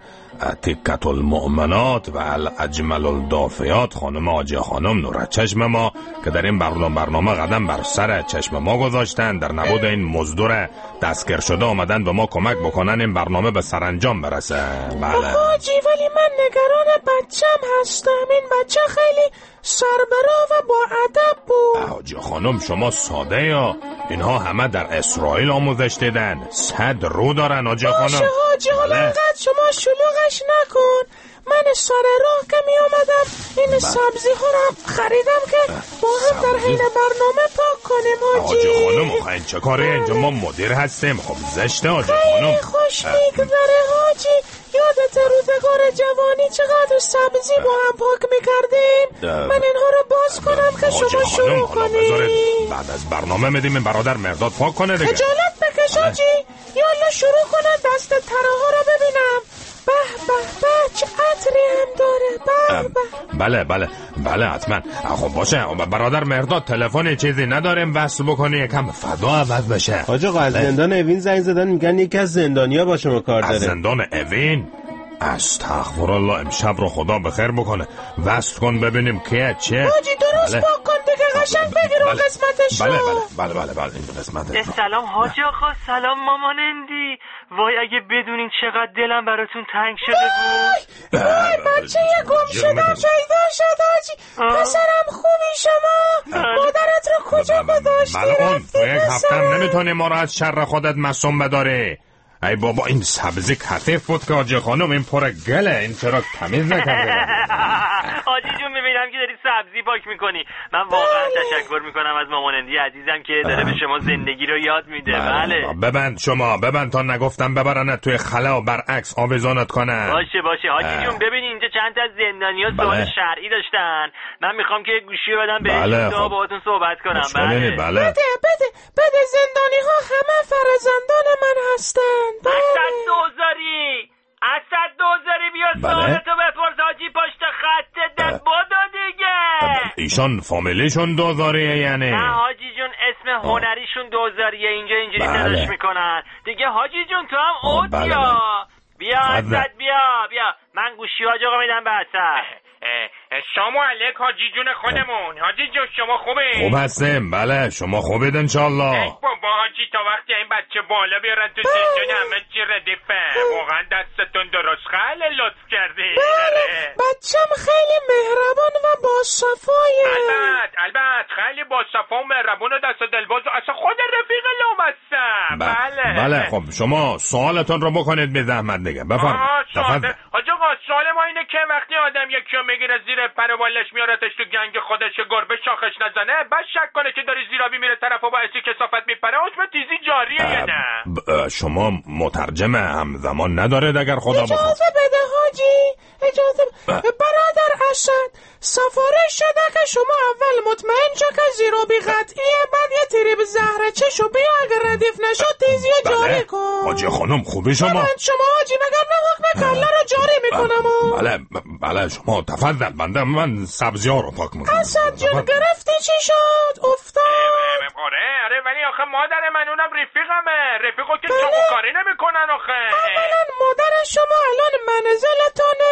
Speaker 19: تکت المؤمنات و الاجمل الدافیات خانم حاجی خانم نور چشم ما که در این برنامه برنامه قدم بر سر چشم ما گذاشتن، در نبود این مزدور دستگیر شده آمدن به ما کمک بکنن این برنامه به سرانجام برسه. بله
Speaker 2: حاجی، ولی من نگران بچم هستم. این بچه خیلی سربرا و با ادب بود.
Speaker 19: حاجی خانم شما ساده یا اینها همه در اسرائیل آموزش دیدن، صد رو دارن. حاجی خانم
Speaker 2: باشه حاجی، حالا انقدر شما شلوغش نکن. من سر راه که می آمدم این سبزی ها رو خریدم که با هم در حین برنامه پاک کنیم حاجی.
Speaker 19: حاجی خانم خیلی چه کاری؟ اینجا ما مدیر هستیم. خب زشته حاجی خانم.
Speaker 2: خیلی خوش میگذره حاجی. یادت روزگار جوانی چقدر سبزی با هم پاک میکردیم؟ من اینها رو باز کنم که شما شروع کنید.
Speaker 19: بعد از برنامه میدیم این برادر مرداد پاک کنه دیگه.
Speaker 2: خجالت بکش حاجی. یالا شروع کنم دست تره ها رو ببینم. به به به چه عطری هم داره. به به.
Speaker 19: بله بله بله حتما. خب باشه برادر مرداد تلفن چیزی نداریم وصل بکنی یکم فضا عوض بشه.
Speaker 20: حاج آقا از زندان اوین زنگ زدن میگن یکی از زندانیا با شما کار داره.
Speaker 19: از زندان اوین؟ استغفرالله، امشب رو خدا بخیر بکنه. وصل کن ببینیم که چه.
Speaker 2: حاجی درست بله. پاک کن دیگه قشنگ بگیر اون قسمتش.
Speaker 19: بله بله بله بله این قسمتش.
Speaker 21: سلام حاجی آقا. سلام مامانندی. وای اگه بدونین چقدر دلم براتون تنگ شده بود.
Speaker 2: وای بچه یه گم شدم پیدا شد حاجی. پسرم خوبی شما؟ مادرت رو کجا گذاشتی؟
Speaker 19: ملعون تو یک هفته نمیتونی ما رو از شر خودت معصوم بداری. ای بابا این سبزی کثیف بود که حاجی خانم این پر گله، این چرا تمیز نکرده؟
Speaker 21: حاجی جون میبینم که داری سبزی پاک میکنی. من واقعا تشکر میکنم از مامانندی عزیزم که داره به شما زندگی رو یاد میده. بله
Speaker 19: ببند شما ببند تا نگفتم ببرنت توی خلا و برعکس آویزانت کنن.
Speaker 21: باشه باشه حاجی جون. ببین اینجا چند تا از زندانیا سوال شرعی داشتن. من میخوام که گوشی رو بدم بهشون تا باهاتون صحبت کنم.
Speaker 19: بله بله
Speaker 2: بده بده بده زندانی ها همه فرزندان من هستن.
Speaker 21: اسد دوزاری اسد دوزاری بیا سوالتو بپرس حاجی پشت خط دن بودو دیگه.
Speaker 19: ایشان فامیلیشون دوزاریه یعنی؟
Speaker 21: نه حاجی جون اسم هنریشون دوزاریه. اینجا اینجوری تلاش میکنن دیگه. حاجی جون تو هم اوت بله بیا بله. بیا اسد بیا بیا. من گوشی حاج آقا میدم به اسد. سلام علیک حاجی جون خودمون. حاجی جون شما خوبه؟
Speaker 19: خوب هستیم بله. شما خوبید انشالله؟
Speaker 21: بابا حاجی تا وقتی این بچه بالا بیارن تو زندان همه چی ردیفه. واقعا دستتون درست خیلی لطف کردی.
Speaker 2: بله بچم خیلی مهربان و باصفایه.
Speaker 21: البته البته خیلی باصفا و مهربان و دست دلباز و اصلا خود رفیق لامصب. بله
Speaker 19: بله خب شما سوالتون رو بکنید بی زحمت دیگه. بفرمایید.
Speaker 21: حاج آقا سوال ما اینه که وقتی آدم یکی رو میگیره زیر پر بالش میارتش تو گنگ خودش گربه شاخش نزنه بعد شک کنه که داری زیرابی میره طرف و باعثی کثافت میپره حکم تیزی جاریه یا نه؟
Speaker 19: شما مترجم همزمان ندارید اگر خدا بخواد؟
Speaker 2: اجازه بده حاجی اجازه ب... برادر اسد سفارش شده که شما اول مطمئن شو که زیرابی قطعیه بعد یه تریب زهره چشو بیا اگر ردیف نشد تیزی رو جاری کن.
Speaker 19: حاجی خانم خوبی شما؟
Speaker 2: من شما حاجی مگر نه حکم کله رو جاری میکنم.
Speaker 19: بله بله شما تفضل بنده من سبزی ها رو پاک میکنم.
Speaker 2: اسد جون گرفتی چی شد؟ افتاد؟
Speaker 21: آره آره ولی آخه مادر من اونم رفیقمه. رفیقو که چاقو کاری نمیکنن آخه.
Speaker 2: اولا مادر شما الان منزلتونه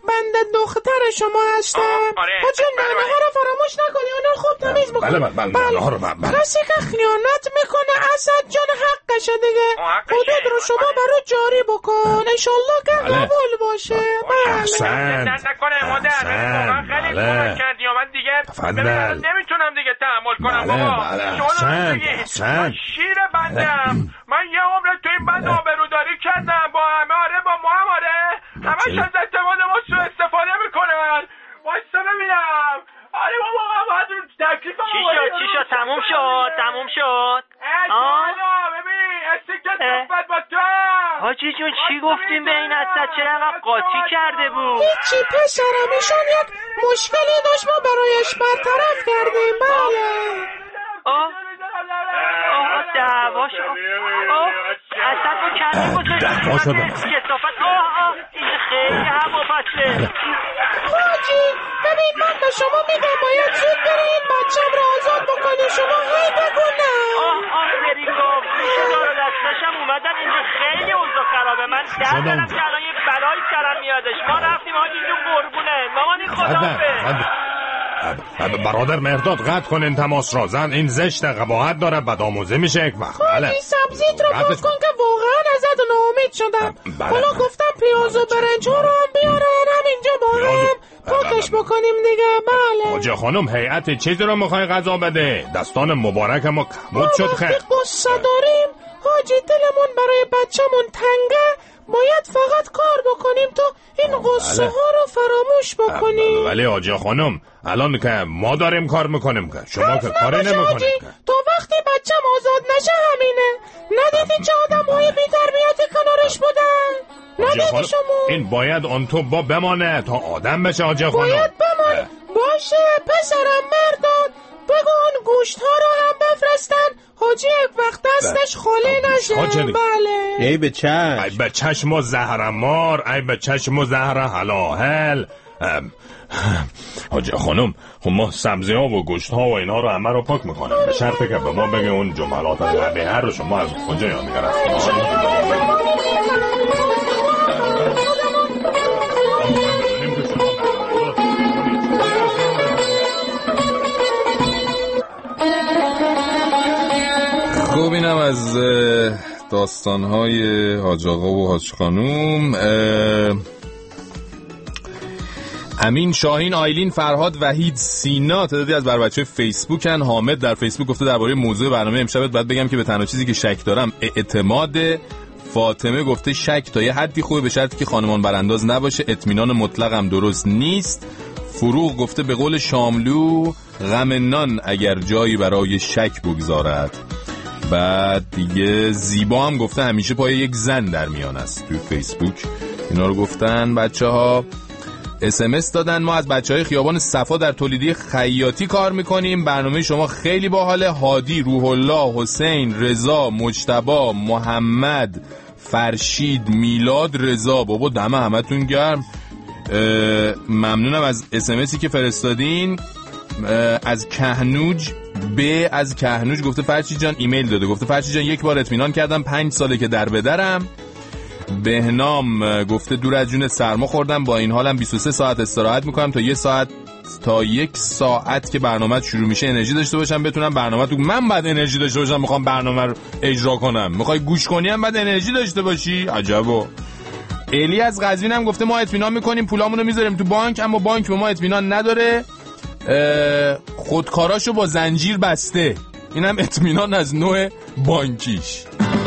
Speaker 3: بنده دختر شما هستم. حاجی نانه ها رو فراموش نکنی، اونا خوب تمیز بکن.
Speaker 19: بله بله بله ها رو بله.
Speaker 3: کسی که خیانت میکنه اسد جان حقشه دیگه. حدود رو شما برای جاری بکن، انشالله که قبول باشه.
Speaker 19: احسن
Speaker 21: نکنه مادر خیلی کمک کردی. من دیگه نمیتونم دیگه تحمل کنم بابا.
Speaker 19: احسن
Speaker 21: شیر بندم. من یه عمر تو این بند آبروداری کردم با همه. آره با ما هم آره همش از اعتماد ما سو استفاده میکنن. وایسا ببینم. آره بابا باید تکلیف چی شد چی شد تموم شد تموم شد. آه ببین استیکت صحبت با تو. حاجی جون چی گفتیم به این اسد؟ چرا انقدر قاطی کرده بود؟
Speaker 3: هیچی پسرم، ایشون یک مشکلی داشت ما برایش برطرف کردیم. بله
Speaker 21: آه آه دعوا شد. آه اسد رو کردیم بزرگ
Speaker 19: دعوا شد.
Speaker 21: کسافت. آه آه این خیلی هم فصله.
Speaker 3: حاجی ببین من به شما میگم باید زود بره این بچم رو آزاد بکنی. شما هی بگو نه.
Speaker 21: آه آه بریگو میشه دار دستشم اومدن اینجا خیلی اوضاع خرابه. من در دارم که الان یه بلایی سرم میادش. ما رفتیم حاجی جون قربونه مامانی خدافظ.
Speaker 19: برادر مهرداد قطع کن این تماس را. زن این زشت قباحت داره، بد آموزه میشه یک وقت.
Speaker 3: بله سبزیت رو باز کن که واقعا ازت ناامید شدم. حالا گفتم پیاز و برنج رو هم بیارن همینجا با هم پاکش بکنیم دیگه. بله
Speaker 19: حاجی خانم هیئت چیزی رو میخوای غذا بده؟ دستان مبارک ما کمود شد. خیلی
Speaker 3: وقتی قصه داریم حاجی دلمون برای بچه‌مون تنگه، باید فقط کار بکنیم تا این قصه ها رو فراموش بکنیم.
Speaker 19: ولی حاجی خانم الان که ما داریم کار میکنیم که شما که کاری نمیکنیم
Speaker 3: تا وقتی بچم آزاد نشه همینه. ندیدی چه آدم های بی تربیتی کنارش بودن؟ ندیدی شما؟
Speaker 19: این باید آن تو با بمانه تا آدم بشه حاجی خانم.
Speaker 3: باید بمانه. باشه پسرم مرداد بگو اون گوشت ها رو هم بفرستن حاجی یک وقت دستش خالی نشه. بله
Speaker 20: ای به چشم
Speaker 19: ای به چشم و زهرمار، ای به چشم و زهر حلاحل. حاجی خانم خب ما سبزی ها و گوشت ها و اینا رو همه رو پاک میکنیم به شرطی که به ما بگه اون جملات قبیحه رو شما از کجا یاد گرفتید.
Speaker 1: خب اینم از داستانهای حاج آقا و حاج خانوم. امین، شاهین، آیلین، فرهاد، وحید، سینا تعدادی از بر بچه فیسبوکن. حامد در فیسبوک گفته درباره موضوع برنامه امشبت باید بگم که به تنها چیزی که شک دارم اعتماد. فاطمه گفته شک تا یه حدی خوبه به شرطی که خانمان برانداز نباشه. اطمینان مطلق هم درست نیست. فروغ گفته به قول شاملو غم نان اگر جایی برای شک بگذارد. بعد دیگه زیبا هم گفته همیشه پای یک زن در میان است. توی فیسبوک اینا رو گفتن بچه ها. اس ام اس دادن ما از بچه های خیابان صفا در تولیدی خیاطی کار میکنیم. برنامه شما خیلی باحاله. هادی، روح الله، حسین، رضا، مجتبی، محمد، فرشید، میلاد، رضا. بابا دم همتون گرم. ممنونم از اس ام اسی که فرستادین. از کهنوج به از کهنوج گفته فرشید جان ایمیل داده، گفته فرشید جان یک بار اطمینان کردم پنج ساله که در بدرم. بهنام گفته دور از جون سرما خوردم با این حالم بیست و سه ساعت استراحت میکنم تا یک ساعت تا یک ساعت که برنامه شروع میشه انرژی داشته باشم بتونم برنامه تو. من بعد انرژی داشته باشم میخوام برنامه رو اجرا کنم. میخوای گوش کنی هم بعد انرژی داشته باشی. عجبا. الی از قزوین هم گفته ما اطمینان میکنیم پولامون رو میذاریم تو بانک اما بانک به ما اطمینان نداره. خودکاراشو با زنجیر بسته. اینم اطمینان از نوع بانکیش.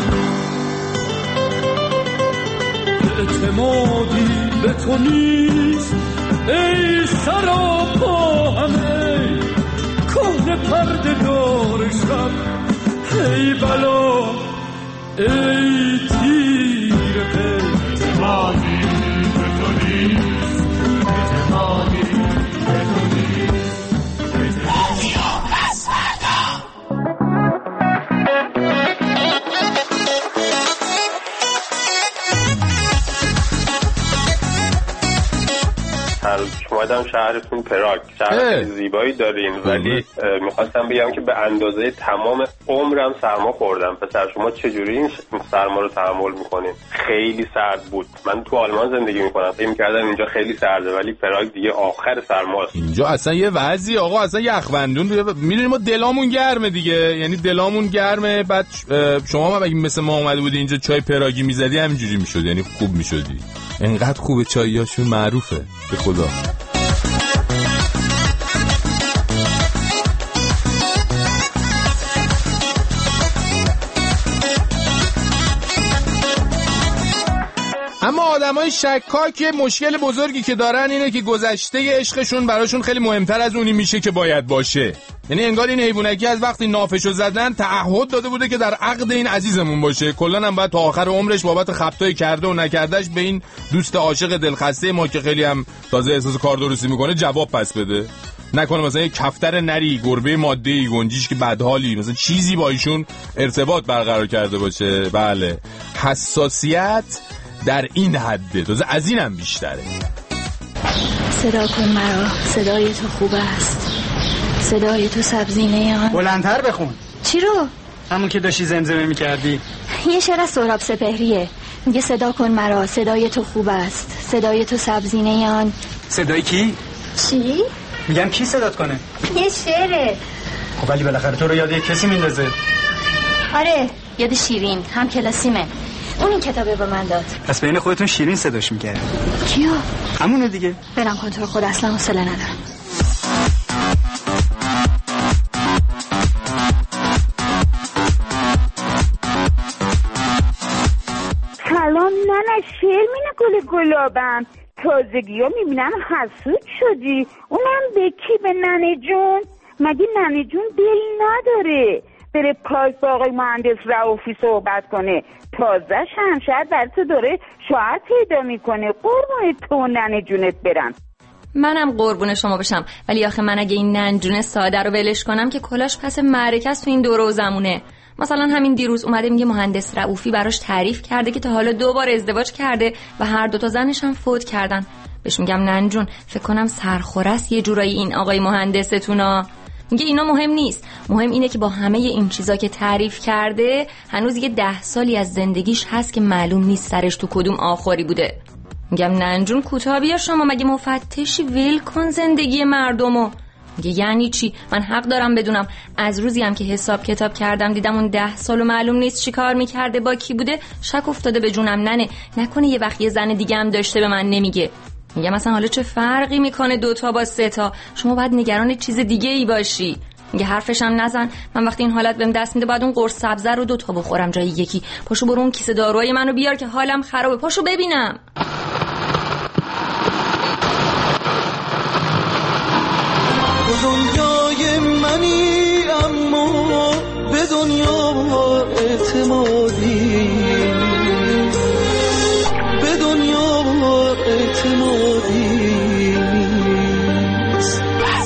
Speaker 2: اعتمادی به تو نیست ای سراپا همه کهنه پرده دار شب. ای بلا ای تیر پی اعتمادی به تو نیست اعتمادی به تو نیست.
Speaker 4: اومدم شهرتون پراگ. شهر زیبایی دارین ولی میخواستم بگم که به اندازه تمام عمرم سرما خوردم. پسر شما چجوری این سرما رو تحمل میکنین؟ خیلی سرد بود. من تو آلمان زندگی میکنم، فکر می‌کردم اینجا خیلی سرده ولی پراگ دیگه آخر سرماست.
Speaker 1: اینجا اصلا یه وضعی آقا، اصلا یخبندون میدونیم ما دلامون گرمه دیگه، یعنی دلامون گرمه. بعد شما هم اگه مثل ما اومده بودی اینجا چای پراگی میزدی همینجوری میشد، یعنی خوب میشدی. انقدر خوبه چاییاشون، معروفه به خدا. اما آدمای شکاک یه مشکل بزرگی که دارن اینه که گذشته عشقشون براشون خیلی مهمتر از اونی میشه که باید باشه. یعنی انگار این حیوانکی از وقتی نافشو زدن تعهد داده بوده که در عقد این عزیزمون باشه، کلا هم باید تا آخر عمرش بابت خطای کرده و نکردهش به این دوست عاشق دلخسته ما که خیلی هم تازه احساس کار درستی میکنه جواب پس بده. نکنه مثلا یه کفتر نری، گربه ماده‌ای، گنجیش که بدحالی، مثلا چیزی با ایشون ارتباط برقرار کرده باشه. بله، حساسیت در این حده، تازه از اینم بیشتره.
Speaker 22: صدا کن مرا، صدای تو خوب است، صدای تو سبزینه آن.
Speaker 23: بلندتر بخون.
Speaker 22: چی رو؟
Speaker 23: همون که داشتی زمزمه میکردی.
Speaker 22: یه شعر از سهراب سپهریه، میگه صدا کن مرا، صدای تو خوب است، صدای تو سبزینه آن.
Speaker 23: صدای کی؟
Speaker 22: چی؟
Speaker 23: میگم کی صدات کنه؟
Speaker 22: یه شعره.
Speaker 23: خب ولی بالاخره تو رو یاد یک کسی میندازه.
Speaker 22: آره، یاد شیرین، هم کلاسیمه. اون این کتابه به من داد.
Speaker 23: پس بین خودتون شیرین صداش میکرد.
Speaker 22: کیو؟
Speaker 23: همونه دیگه.
Speaker 22: برم کنترل خود، اصلا حوصله ندارم.
Speaker 24: سلام ننه شرمینه گل گلابم، تازگی ها میبینم حسود شدی. اونم به کی؟ به ننه جون؟ مگه ننه جون دل نداره بره پارک با آقای مهندس رئوفی صحبت کنه؟ تازه هم شاید برای تو داره شوهر پیدا میکنه. قربون تو ننه جونت برم.
Speaker 10: منم قربون شما بشم، ولی آخه من اگه این ننجون ساده رو ولش کنم که کلاش پس معرکه است تو این دوره و زمونه. مثلا همین دیروز اومده میگه مهندس رئوفی براش تعریف کرده که تا حالا دو بار ازدواج کرده و هر دو تا زنش هم فوت کردن. بهش میگم ننجون فکر کنم سرخوره است یه جورایی این آقای مهندستونا. میگه اینا مهم نیست، مهم اینه که با همه این چیزا که تعریف کرده هنوز یه ده سالی از زندگیش هست که معلوم نیست سرش تو کدوم آخری بوده. میگم ننجون کوتاه بیا، شما مگه مفتشی؟ ول کن زندگی مردمو. میگه یعنی چی؟ من حق دارم بدونم. از روزی هم که حساب کتاب کردم دیدم اون ده سال و معلوم نیست چی کار میکرده، با کی بوده. شک افتاده به جونم. ننه نکنه یه وقت یه زن دیگه هم داشته به من نمیگه. میگم مثلا حالا چه فرقی میکنه دوتا با سه تا؟ شما باید نگران چیز دیگه ای باشی. میگه حرفش هم نزن، من وقتی این حالت بهم دست میده باید اون قرص سبزه رو دوتا بخورم جای یکی. پاشو برو اون کیسه داروهای منو بیار که حالم خرابه. پاشو ببینم.
Speaker 2: دنیای منی اما به دنیا اعتمادی، به دنیا اعتمادی نیست.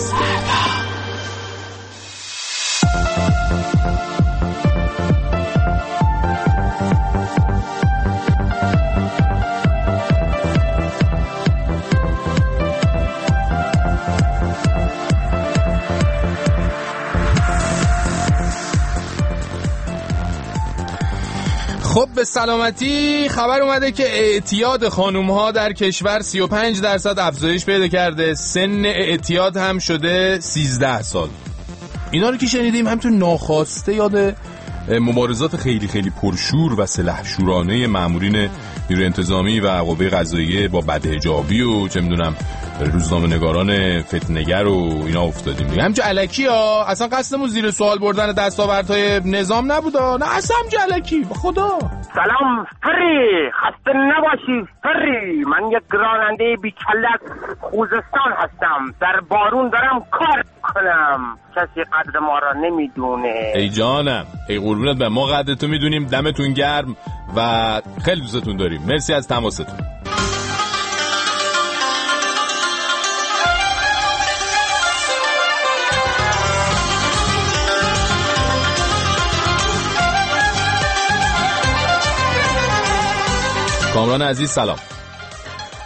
Speaker 1: خب به سلامتی خبر اومده که اعتیاد خانوم‌ها در کشور سی و پنج درصد افزایش پیدا کرده. سن اعتیاد هم شده سیزده سال. اینا رو که شنیدیم همینطور ناخواسته یاد مبارزات خیلی خیلی پرشور و سلحشورانه مامورین نیروی انتظامی و قوه قضاییه با بدحجابی و چه میدونم روزنامه‌نگاران فتنه‌گر و اینا افتادیم دیگه. همچه الکی ها، اصلا قصدمون زیر سوال بردن دستاوردهای نظام نبودا. نه اصلا همچه الکی به خدا.
Speaker 25: سلام فری، خسته نباشی فری. من یک راننده بیچلک خوزستان هستم، در بارون دارم کار کنم، کسی قدر ما را نمیدونه.
Speaker 1: ای جانم، ای قربونت به ما قدرتو میدونیم. دمتون گرم و خیلی دوستتون داریم. مرسی از تماستون. کامران عزیز سلام.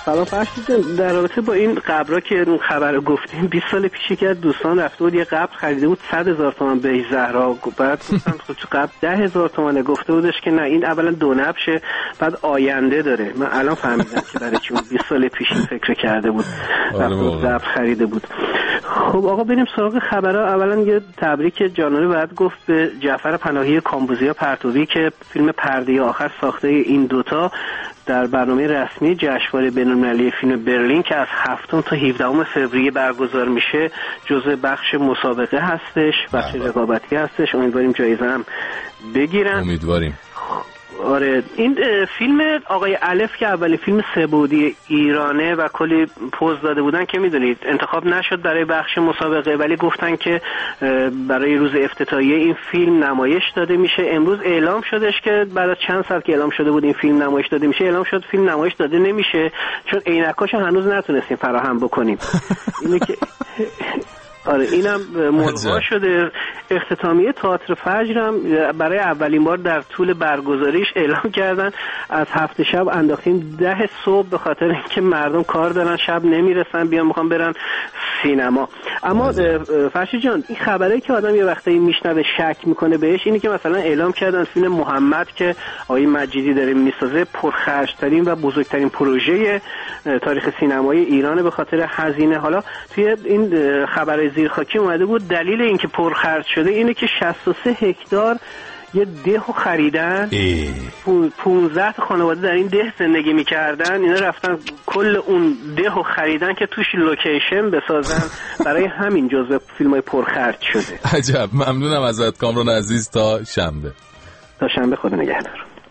Speaker 5: سلام فرشید جان، در رابطه با این قبرا که اون خبر گفتیم بیست سال پیش که دوستان رفته بود یه قبر خریده بود صد هزار تومان به زهرا، بعد گفتن خود تو قبر ده هزار تومانه، گفته بودش که نه این اولا دو نبشه بعد آینده داره. من الان فهمیدم که برای چی بیست سال پیش این فکر کرده بود، رفته بود قبر خریده بود. خب آقا بریم سراغ خبرها. اولا یه تبریک جانانه باید گفت به جعفر پناهی کامبوزیا پرتوی که فیلم پرده آخر ساخته این دوتا در برنامه رسمی جشنواره بین‌المللی فیلم برلین که از هفتم تا هفدهم فوریه برگزار میشه جزء بخش مسابقه هستش، بخش رقابتی هستش. امیدواریم جایزه هم بگیرن.
Speaker 1: امیدواریم.
Speaker 5: آره این فیلم آقای الف که اولی فیلم سه‌بعدی ایرانه و کلی پوز داده بودن که میدونید انتخاب نشد برای بخش مسابقه، ولی گفتن که برای روز افتتاحیه این فیلم نمایش داده میشه. امروز اعلام شدش که بعد از چند سال که اعلام شده بود این فیلم نمایش داده میشه، اعلام شد فیلم نمایش داده نمیشه چون عینکاشو هنوز نتونستیم فراهم بکنیم. اینه که آره اینم ملغا شده. اختتامیه تئاتر فجر هم برای اولین بار در طول برگزاریش اعلام کردن از هفت شب انداختیم ده صبح به خاطر اینکه مردم کار دارن، شب نمیرسن بیان میخوان برن سینما. اما فرشید جان این خبری که آدم یه وقتایی میشنوه شک میکنه بهش اینه که مثلا اعلام کردن فیلم محمد که آقای مجیدی داره میسازه پرخرج‌ترین و بزرگترین پروژه تاریخ سینمای ایرانه به خاطر هزینه. حالا توی این خبر زیرخاکی اومده بود دلیل اینکه پرخرج شده اینه که شصت و سه هکتار یه دهو خریدن، پونزده تا خانواده در این ده زندگی میکردن، اینا رفتن کل اون دهو خریدن که توش لوکیشن بسازن، برای همین جزو فیلمای پرخرج شده.
Speaker 1: عجب، ممنونم ازت کامران عزیز. تا شنبه.
Speaker 5: تا شنبه، خدا نگهدار.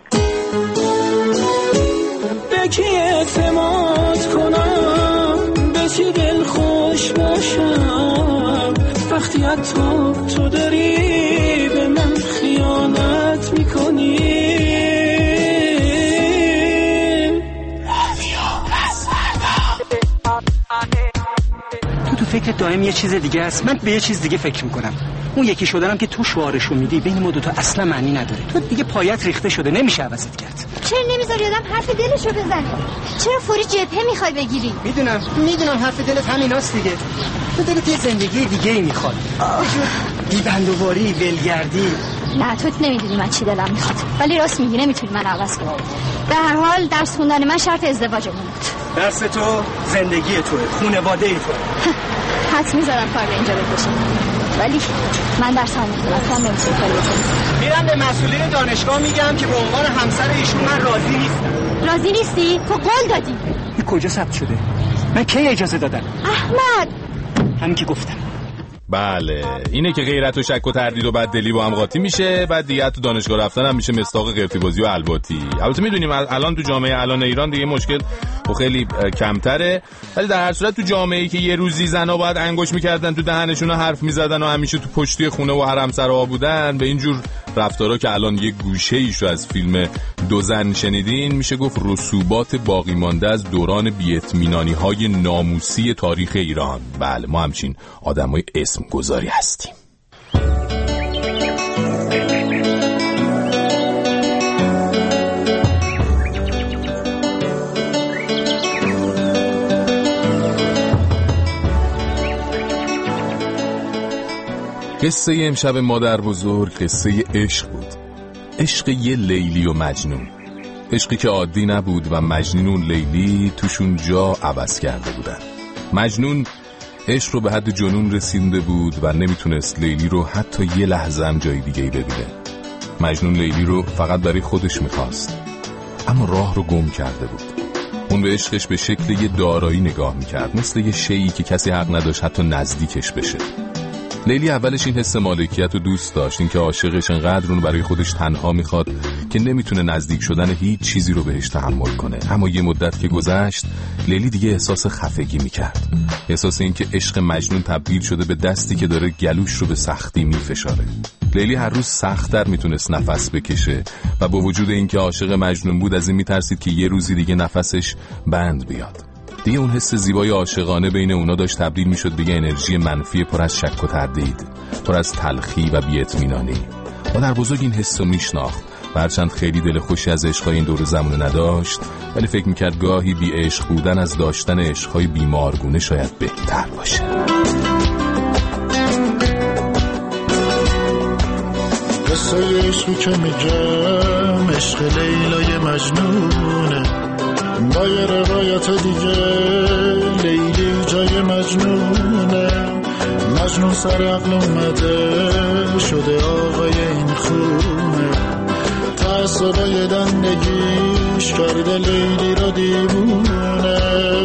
Speaker 2: به کی اعتماد کنم، به چی دل خوش باشم، وقتی حتی تو داری به من خیانت میکنی.
Speaker 23: تو تو فکر دائم یه چیز دیگه است، من به یه چیز دیگه فکر میکنم. اون یکی شدنم که تو شعارشو میدی بین ما دوتا اصلا معنی نداره. تو دیگه پایت ریخته شده، نمیشه عوضت کرد.
Speaker 6: چرا نمیذاری آدم حرف دلشو بزنه؟ چرا فوری جبهه میخوای بگیری؟
Speaker 23: میدونم میدونم حرف دلت همیناست دیگه. تو دلت یه زندگی دیگه ای میخواد، بی بندوباری، ولگردی.
Speaker 6: نه تو نمیدونی من چی دلم میخواد، ولی راست میگی نمیتونی من عوض کنی. به هر حال درس خوندن من شرط ازدواجمون بود.
Speaker 23: درس تو زندگی توه، خانواده ای توه.
Speaker 6: حد میذارم کار به اینجا بکشم، ولی من درس هم میخونم، تو هم نمیتونی کاری بکنی.
Speaker 23: میرم به مسئولین دانشگاه میگم که به عنوان همسر ایشون من راضی نیستم.
Speaker 6: راضی نیستی؟ تو قول دادی.
Speaker 23: این کجا ثبت شده؟ من کی اجازه دادم؟
Speaker 6: احمد
Speaker 23: همین که گفتم.
Speaker 1: بله اینه که غیرت و شک و تردید و بددلی با هم قاطی میشه، بعد دیگه تو دانشگاه رفتن هم میشه مصداق قرتی بازی و الباتی. البته میدونیم الان تو جامعه الان ایران دیگه مشکل و خیلی کمتره، ولی در هر صورت تو جامعه‌ای که یه روزی زنا باید انگوش میکردن تو دهنشون و حرف میزدن و همیشه تو پشتی خونه و حرم سرا بودن، به اینجور رفتارا که الان یه گوشه ایشو از فیلم دو زن شنیدین، میشه گفت رسوبات باقی مانده از دوران بی‌اطمینانی‌های ناموسی تاریخ ایران. بله ما همچین آدمای اسم گذاری هستیم. قصه امشب مادر بزرگ قصه عشق بود، عشق یه لیلی و مجنون، عشقی که عادی نبود و مجنون و لیلی توشون جا عوض کرده بودن. مجنون عشق رو به حد جنون رسیده بود و نمیتونست لیلی رو حتی یه لحظه هم جای دیگه ببینه. مجنون لیلی رو فقط برای خودش میخواست، اما راه رو گم کرده بود. اون به عشقش به شکل یه دارایی نگاه میکرد، مثل یه شیئی که کسی حق نداشت حتی نزدیکش بشه. لیلی اولش این حس مالکیت رو دوست داشت، این که عاشقش انقدر اون برای خودش تنها میخواد که نمیتونه نزدیک شدن هیچ چیزی رو بهش تحمل کنه. اما یه مدت که گذشت لیلی دیگه احساس خفگی میکرد، احساس این که عشق مجنون تبدیل شده به دستی که داره گلوش رو به سختی میفشاره. لیلی هر روز سخت‌تر میتونست نفس بکشه و با وجود این که عاشق مجنون بود از این میترسید که یه روزی دیگه نفسش بند بیاد. دیگه اون حس زیبای عاشقانه بین اونا داشت تبدیل میشد به انرژی منفی پر از شک و تردید، پر از تلخی و بی‌اطمینانی. مادر بزرگ این حس رو میشناخت هرچند خیلی دل خوشی از عشقای این دور زمانه نداشت، ولی فکر میکرد گاهی بی عشق بودن از داشتن عشقای بیمارگونه شاید بهتر باشه.
Speaker 7: قصه عشقی که میگم عشق لیلای مجنونه، با یه روایت دیگه لیلی جای مجنونه. مجنون سر عقل اومده شده آقای این خونه، تعصبای دندگیش کرده لیلی را دیوونه.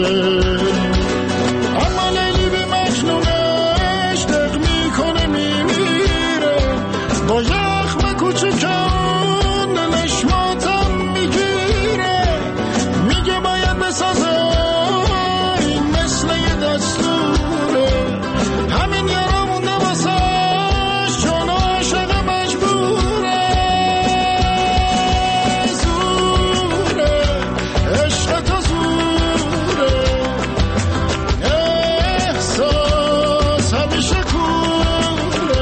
Speaker 7: اما لیلی به مجنونش دق میکنه میمیره، با یخم کوچکان دلش ماتم میگیره. میگه باید بسازه این مثل یه دستوره، همین یارا مونده واسش چون عاشق مجبوره. زوره عشق تو زوره، احساس همیشه کوره.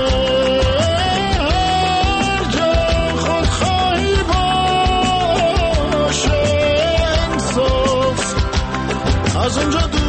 Speaker 7: هر جا خودخواهی باشه انصاف از اونجا دور